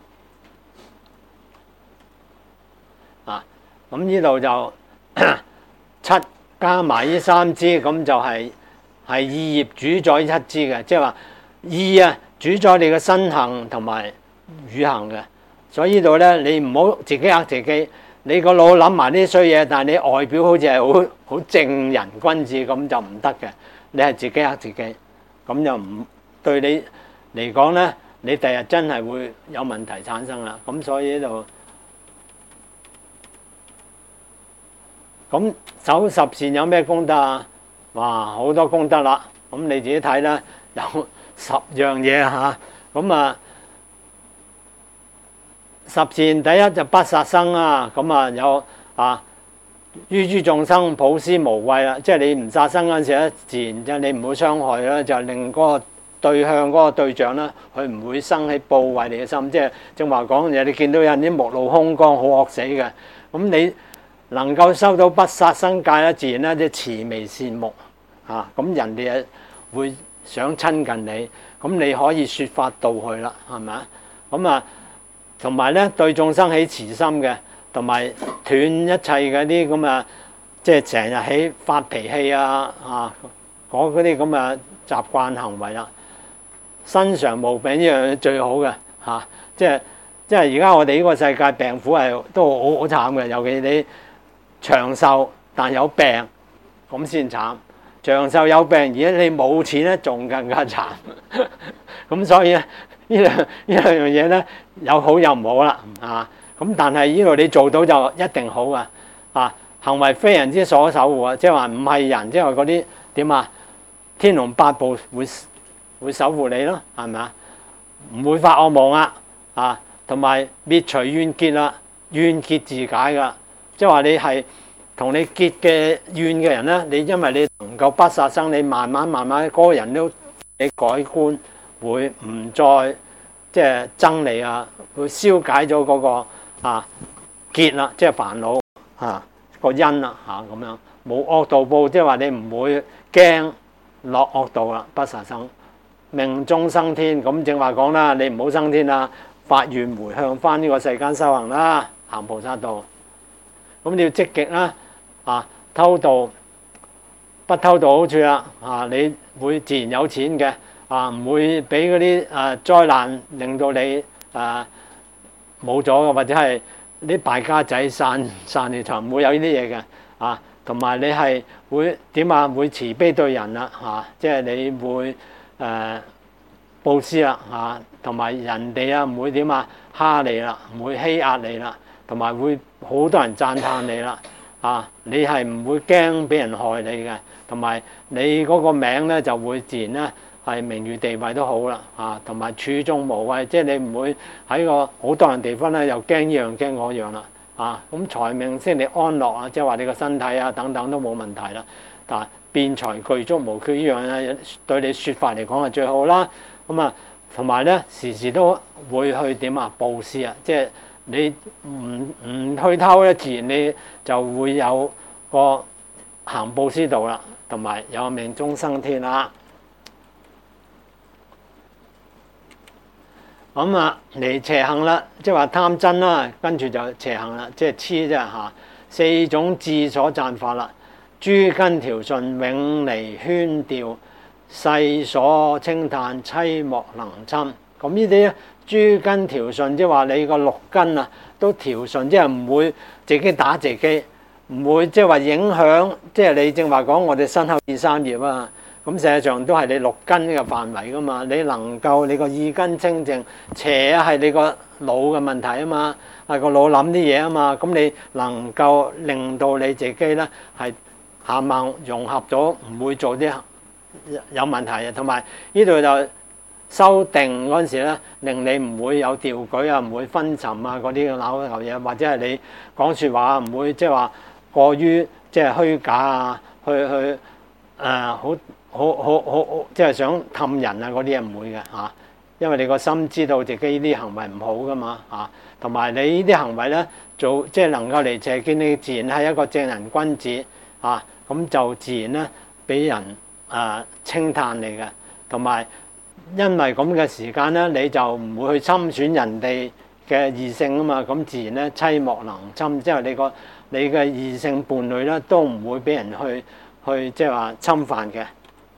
啊，咁呢度就七加埋呢三支，咁就係係意業主宰七支嘅，即係話意啊主宰你嘅身行同埋語行嘅。所以呢度咧，你唔好自己呃自己。你個腦諗埋啲衰嘢，但係你外表好似係好好正人君子咁就唔得嘅。你係自己呃自己，咁就唔對你嚟講咧，你第日真係會有問題產生啦。咁所以呢度，咁守十善有咩功德啊？哇，好多功德啦！咁你自己睇啦，有十樣嘢嚇。咁啊〜十善第一就不殺生啊，咁啊有啊於諸眾生普施無畏啦，即係你唔殺生嗰陣時咧，自然就你唔會傷害啦，就令嗰個對向嗰個對象咧，佢唔會生起怖畏你嘅心。即係正話講嘢，你見到有人啲目露凶光，好惡死嘅，咁你能夠收到不殺生戒咧，自然咧即係慈眉善目啊，咁人哋會想親近你，咁你可以説法度佢啦，係咪啊？咁啊〜同埋咧，對眾生起慈心嘅，同埋斷一切嗰啲咁啊，即係成日起發脾氣啊啊，嗰啲咁啊習慣行為啦，身常毛病呢樣最好嘅嚇、啊，即係即係而家我哋呢個世界病苦係都好好慘嘅，尤其你長壽但有病咁先慘，長壽有病而家你冇錢咧，仲更加慘。咁所以咧。 呢兩呢兩樣嘢咧有好有唔好啦啊！咁但係呢度你做到就一定好啊！啊，行為非人之所守護啊，即係話唔係人，即係話嗰啲點啊？天龍八部會會守護你咯，係咪啊？唔會發惡夢啊！啊，同埋滅除怨結啦，怨結自解噶，即係話你係同你結嘅怨嘅人咧，你因為你能夠不殺生，你慢慢慢慢嗰個人都你改觀，會唔再即係憎你啊，會消解咗嗰個啊結啦，即係煩惱啊個因啦嚇咁樣，冇惡道報，即係話你唔會驚落惡道啦，不殺生，命終生天。咁正話講啦，你唔好生天啦，發願回向翻呢個世間修行啦，行菩薩道。咁你要積極啦，啊偷渡不偷渡好處啦，啊你會自然有錢嘅，啊唔會俾嗰啲誒災難令到你誒冇咗嘅，或者係啲敗家仔散散你就唔會有呢啲嘢嘅，啊同埋你係會點啊？會慈悲對人啦，嚇，即係你會誒佈施啦，嚇，同埋人哋啊唔會點啊蝦你啦，唔會欺壓你啦，同埋會好多人讚歎你啦，啊你係唔會驚俾人害你嘅，同埋你嗰個名咧就會自然咧係名譽地位都好啦，啊同埋處眾無畏，即係你唔會喺個好多人地方咧又驚呢樣驚嗰樣啦。啊，咁財命先你安樂啊，即係話你個身體啊等等都冇問題啦。但係辯財具足無缺呢樣咧，對你説法嚟講係最好啦。咁啊，同埋咧時時都會去點啊佈施啊，即係你唔唔去偷咧，自然你就會有個行佈施道啦，同埋有命終生天啦。咁啊嚟邪行啦，即係話貪嗔啦，跟住就邪行啦，即係痴啫嚇。四種智所讚法啦，諸根調順，永離喧調，世所稱歎，妻莫能侵。咁呢啲咧，諸根調順，即係話你個六根啊都調順，即係唔會自己打自己，唔會即係話影響，即係你正話講我哋身後二三業啊。咁實際上都係你六根嘅範圍噶嘛，你能夠你個意根清淨，邪係你個腦嘅問題啊嘛，係個腦諗啲嘢啊嘛，咁你能夠令到你自己咧係下猛融合咗，唔會做啲有問題嘅，同埋呢度就修定嗰陣時咧，令你唔會有掉舉啊，唔會昏沉啊嗰啲扭頭嘢，或者係你講説話唔會即係話過於即係虛假啊，去去誒好。好好好好，即係想氹人啊嗰啲嘢唔會嘅嚇，因為你個心知道自己呢啲行為唔好噶嘛嚇，同埋你呢啲行為咧做即係能夠嚟邪見，你自然係一個正人君子啊，咁就自然咧俾人啊稱歎你嘅，同埋因為咁嘅時間咧，你就唔會去侵損人哋嘅異性啊嘛，咁自然咧妻莫能侵，即係你個你嘅異性伴侶咧都唔會俾人去去即係話侵犯嘅。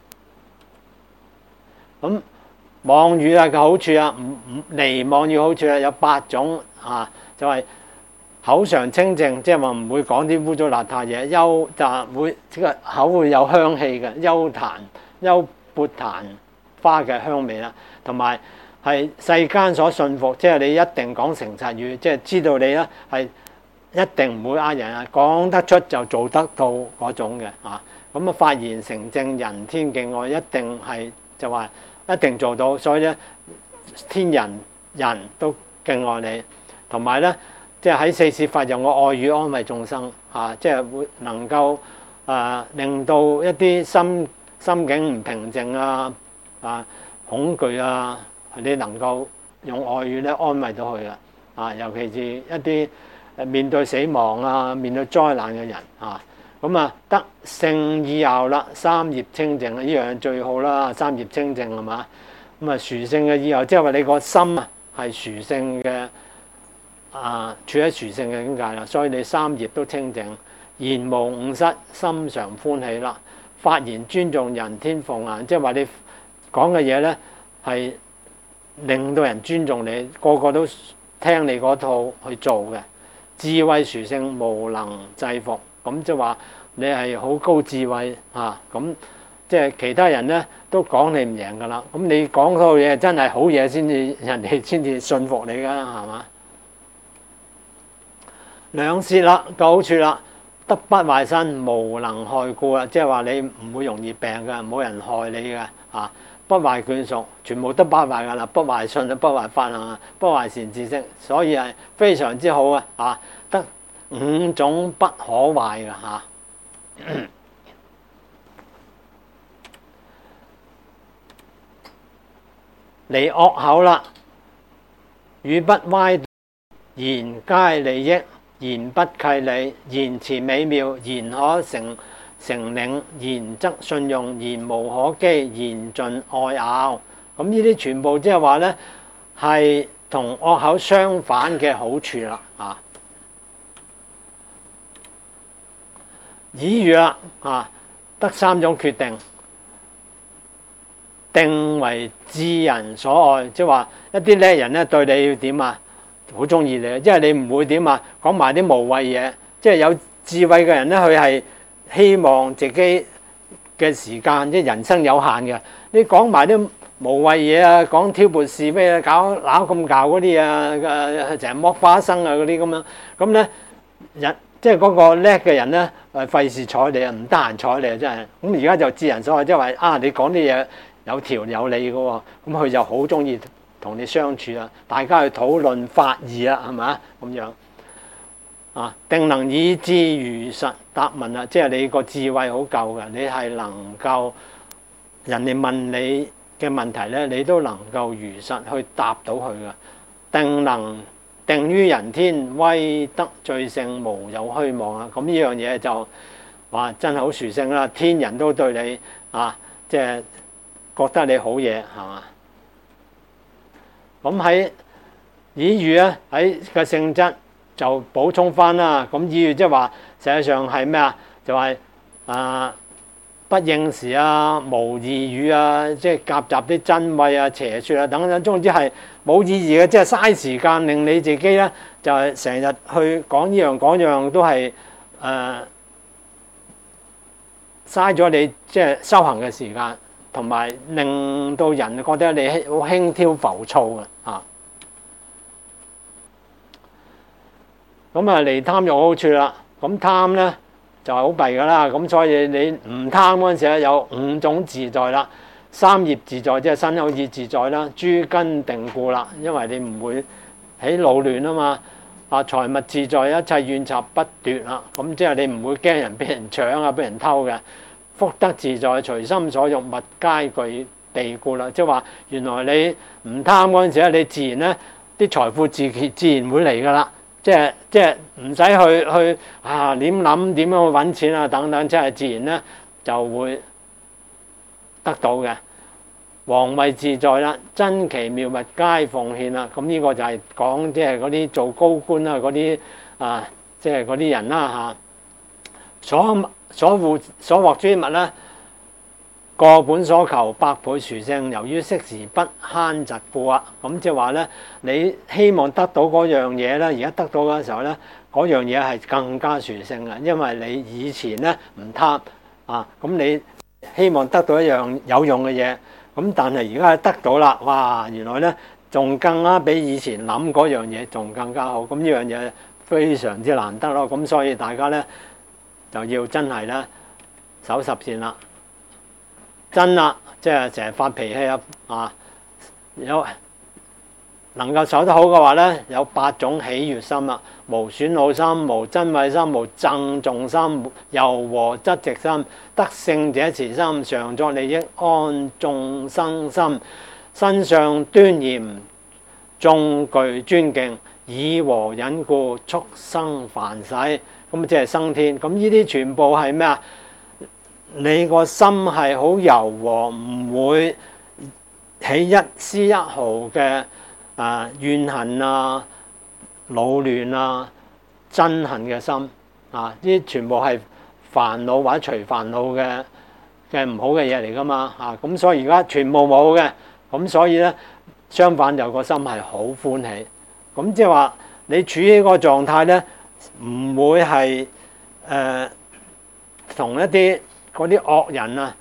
咁妄語啊嘅好處啊，唔唔離妄語好處啊，有八種啊，就係、是、口常清淨，即係話唔會講啲污糟邋遢嘢，幽就會即係口會有香氣嘅，幽檀幽缽檀花嘅香味啦，同埋係世間所信服，即係你一定講誠實語，即係知道你咧係一定唔會呃人啊，講得出就做得到嗰種嘅啊，咁啊發言成正，人天敬愛，一定係就話。一定做到，所以咧天人人都敬愛你，同埋咧即係喺四攝法用個愛語安慰眾生啊，即係會能夠啊令到一啲心心境唔平靜啊啊恐懼啊，你能夠用愛語咧安慰到佢啊啊，尤其是一啲誒面對死亡啊、面對災難嘅人啊。咁啊，得聖意樂啦，三業清淨啊，呢樣最好啦。三業清淨係嘛？咁啊，殊勝嘅意樂，即係話你個心啊係殊勝嘅啊，處喺殊勝嘅境界啦。所以你三業都清淨，言無誤失，心常歡喜啦。發言尊重人天奉顏，即係話你講嘅嘢咧係令到人尊重你，個個都聽你嗰套去做嘅。智慧殊勝，無能制服。咁即係話你係好高智慧嚇，咁、啊、 即係其他人咧都講你唔贏噶啦。咁你講嗰套嘢真係好嘢先至，人哋先至信服你噶，係嘛？兩舌啦，個好處啦，得不壞身，無能害故啊！即係話你唔會容易病嘅，冇人害你嘅啊！不壞眷屬，全部都不壞噶啦，不壞信啊，不壞法啊，不壞善知識，所以係非常之好啊！啊，得五種不可壞嘅嚇。離惡口啦，語不歪，言皆利益。言不契理，言辭美妙，言可成成領，言則信用，言無可譏，言盡愛拗。咁呢啲全部即係話咧，係同惡口相反嘅好處啦。啊，綺語啦，啊，得三種決定，定為智人所愛，即係話一啲叻人咧對你要點啊？好中意你，因為你唔會點啊，講埋啲無謂嘢。即係有智慧嘅人咧，佢係希望自己嘅時間，即係人生有限嘅。你講埋啲無謂嘢啊，講挑撥是非啊，搞鬧咁搞嗰啲啊，誒成日剝花生啊嗰啲咁樣，咁咧人即係嗰個叻嘅人咧，誒費事睬你啊，唔得閒睬你啊，真係。咁而家就智人所愛，即係話啊，你講啲嘢有條有理嘅喎，咁佢就好中意同你相處啦，大家去討論法義啦，係咪咁樣啊？定能以智如實答問啊，即係你個智慧好夠嘅，你係能夠人哋問你嘅問題咧，你都能夠如實去答到佢嘅。定能定於人天，威德最勝，無有虛妄啊！咁呢樣嘢就話真係好殊勝啦，天人都對你啊，即係覺得你好嘢，係嘛？咁喺綺語咧，喺個性質就補充翻啦。咁綺語即係話，實際上係咩啊？就係、是、啊不應時啊，無義語啊，即係夾雜啲真偽啊、邪説啊等等，總之係冇意義嘅，即係嘥時間，令你自己咧就係成日去講呢樣講樣都係誒嘥咗你即係修行嘅時間。同埋令到人覺得你好輕佻浮躁嘅啊！咁啊，離貪有好處啦。咁貪咧就係好弊噶啦。咁所以你唔貪嗰陣時咧，有五種自在啦。三業自在即係身口意自在啦。諸根定固啦，因為你唔會起惱亂啊嘛。啊，財物自在，一切怨賊不奪啦。咁即係你唔會驚人俾人搶啊，俾人偷嘅。福德自在，隨心所欲，物皆具備故啦。即係話，原來你唔貪嗰陣時咧，你自然咧啲財富自自然會嚟噶啦。即係即係唔使去去啊，點諗點樣去揾錢啊等等，即係自然咧就會得到嘅。皇位自在啦，珍奇妙物皆奉獻啦。咁呢個就係講即係嗰啲做高官啊嗰啲啊，即係嗰啲人啦嚇。所所獲所獲諸物咧，個本所求，百倍殊勝。由於適時不慳嫉故啊，咁即係話咧，你希望得到嗰樣嘢咧，而家得到嘅時候咧，嗰樣嘢係更加殊勝嘅，因為你以前咧唔貪啊，咁你希望得到一樣有用嘅嘢，咁但係而家得到啦，哇！原來咧仲更加比以前諗嗰樣嘢仲更加好，咁呢樣嘢非常之難得咯。咁所以大家咧，就要真係咧守十善啦，真啦，即係成日發脾氣啊！啊，有能夠守得好嘅話咧，有八種喜悅心啦：無損惱心、無瞋恚心、無憎眾心、柔和質直心、得勝者慈心、常作利益安眾生心、身上端嚴眾具尊敬、以和忍故速生凡世。咁即係生天，咁呢啲全部係咩啊？你個心係好柔和，唔會起一絲一毫嘅啊怨恨啊、惱亂啊、憎恨嘅心啊！呢啲全部係煩惱或者隨煩惱嘅嘅唔好嘅嘢嚟噶嘛啊！咁所以而家全部冇嘅，咁所以咧相反就個心係好歡喜。咁即係話你處於個狀態咧。唔會係誒同一啲嗰啲惡人啊，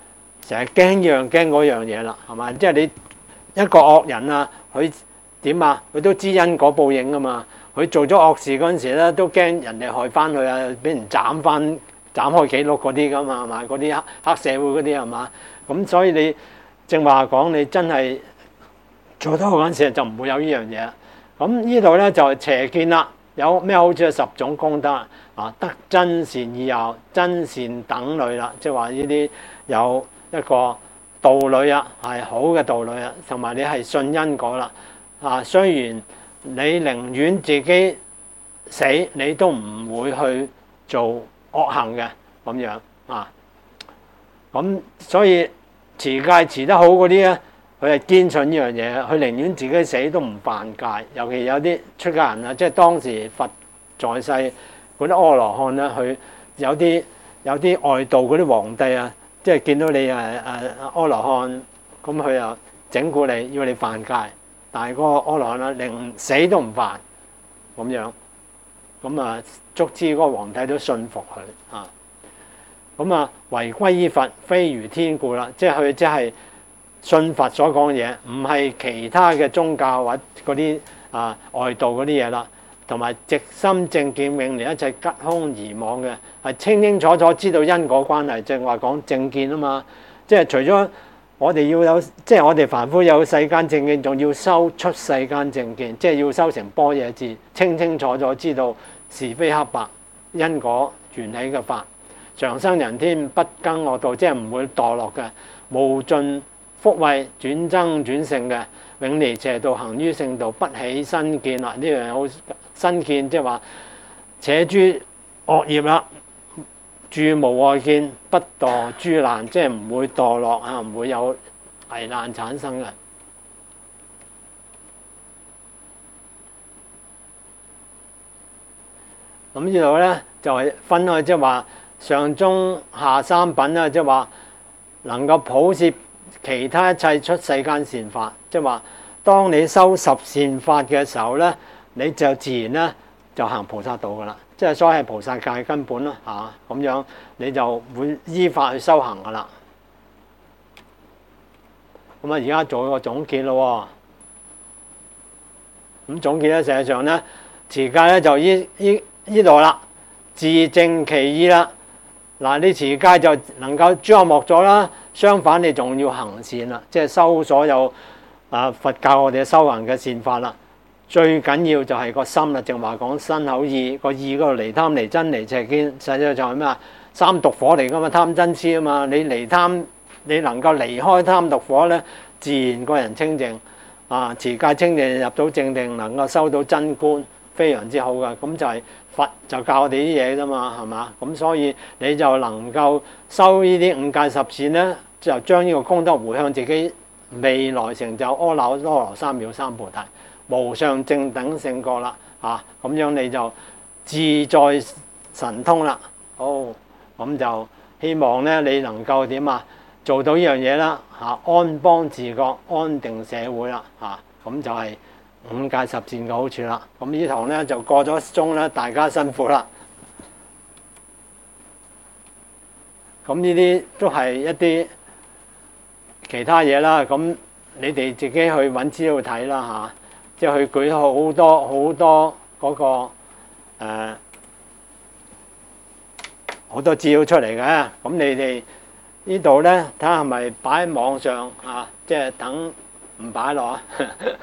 成日驚呢樣驚嗰樣嘢啦，係嘛？即係你一個惡人啊，佢點啊？佢都知因果報應噶嘛。佢做咗惡事嗰陣時咧，都驚人哋害翻佢啊，俾人斬翻斬開記錄嗰啲噶嘛，係嘛？嗰啲黑黑社會嗰啲係嘛？咁所以你正話講，你真係做得好嗰陣時就唔會有呢樣嘢。咁呢度咧就係邪見啦。有咩好處？十種功德啊，德真善義友，真善等類啦，即係話呢啲有一個道侶啊，係好嘅道侶啊，同埋你係信因果啦。啊，雖然你寧願自己死，你都唔會去做惡行嘅咁樣啊。咁所以持戒持得好嗰啲咧，佢係堅信呢樣嘢，佢寧願自己死都唔犯戒。尤其有啲出家人啊，即係當時佛在世嗰啲阿羅漢咧，佢有啲有啲外道嗰啲皇帝啊，即係見到你誒誒阿羅漢，咁佢又整蠱你，要你犯戒。但係嗰個阿羅漢啊，寧死都唔犯咁樣，咁啊，足之嗰個皇帝都信服佢啊。咁啊，唯歸依佛，非如天故啦，即係佢即係信佛所講嘅嘢，唔係其他嘅宗教或嗰啲啊外道嗰啲嘢啦。同埋直心正見永離一切吉凶疑妄嘅，係清清楚楚知道因果關係，正話講正見啊嘛。即係除咗我哋要有，即係我哋凡夫有世間正見，仲要修出世間正見，即係要修成般若智，清清楚楚知道是非黑白、因果緣起嘅法，長生人天不更惡道，即係唔會墮落嘅，無盡福慧轉增轉勝嘅，永離邪道行於聖道，不起身見啦。呢樣嘢好身見，即係話扯諸惡業啦，住無外見，不墮諸難，即係唔會墮落啊，唔會有危難產生嘅。咁呢度咧就係分開，即係話上中下三品啦，即係話能夠普攝其他一切出世間善法，即係話當你修十善法嘅時候咧，你就自然咧就行菩薩道噶啦，即係所謂係菩薩戒根本啦嚇，咁樣你就會依法去修行噶啦。咁啊，而家做一個總結咯喎。咁總結咧，實際上咧持戒咧就依依依度啦，自正其意啦。嗱，你持戒就能夠諸惡莫作啦，相反你仲要行善啦，即係修所有啊佛教我哋修行嘅善法啦。最緊要就係個心啦，正話講身口意，個意嗰度離貪離瞋離邪見，實際就係咩啊？三毒火嚟噶嘛，貪瞋痴啊嘛。你離貪，你能夠離開貪毒火咧，自然個人清淨啊，持戒清淨入到正定，能夠收到真觀，非常之好噶。咁就係佛就教我哋啲嘢啫嘛，係嘛？咁所以你就能夠修呢啲五戒十善咧，就將呢個功德回向自己未來成就阿耨多羅三藐三菩提。無上正等聖覺啦，啊咁樣你就自在神通啦。好，咁就希望咧你能夠點啊做到呢樣嘢啦，嚇安邦治國、安定社會啦，嚇咁就係五戒十善嘅好處啦。咁呢堂咧就過咗鐘啦，大家辛苦啦。咁呢啲都係一啲其他嘢啦。咁你哋自己去揾資料睇啦，嚇。即係佢舉好多好多嗰個誒好多資料出嚟嘅，咁你哋呢度咧睇下係咪擺喺網上啊？即係等唔擺落啊！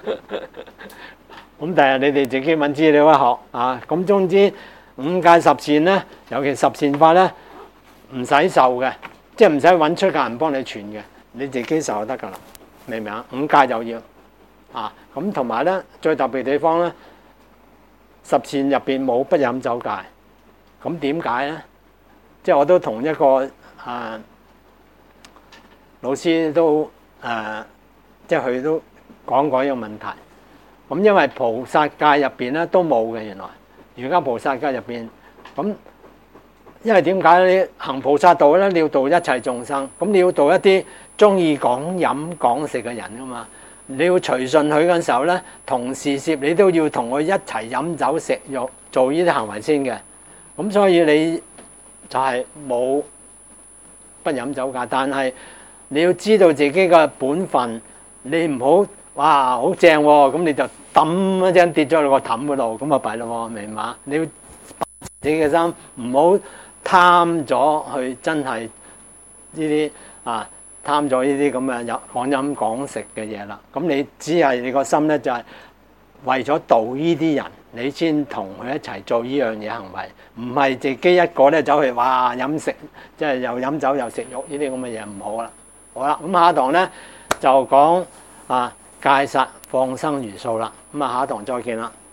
咁第日你哋自己揾資料一學啊！咁總之五戒十善咧，尤其十善法咧，唔使受嘅，即係唔使揾出家人幫你傳嘅，你自己受就得㗎啦，明唔明啊？五戒就要。啊，咁同埋咧，最特別地方咧，十善入邊冇不飲酒戒。咁點解咧？即係我都同一個誒、啊、老師都誒、啊，即係佢都講過一個問題。咁因為菩薩戒入邊咧都冇嘅，原來瑜伽菩薩戒入邊。咁因為點解你行菩薩道咧？你要度一切眾生，咁你要度一啲中意講飲講食嘅人㗎嘛。你要隨順佢嘅時候咧，同時攝你都要同佢一齊飲酒食肉，做呢啲行為先嘅。咁所以你就係冇不飲酒戒，但係你要知道自己嘅本分，你唔好哇好正喎，咁你就揼一聲跌咗落個氹嗰度，咁啊弊咯喎，明嘛？你要自己嘅心，唔好貪咗去真係呢啲啊貪咗呢啲咁嘅有講飲講食嘅嘢啦。咁你只係你個心咧就係為咗度呢啲人，你先同佢一齊做呢樣嘢行為，唔係自己一個咧走去哇飲食，即係又飲酒又食肉呢啲咁嘅嘢唔好啦。好啦，咁下一堂咧就講啊戒殺放生茹素啦。咁啊下一堂再見啦。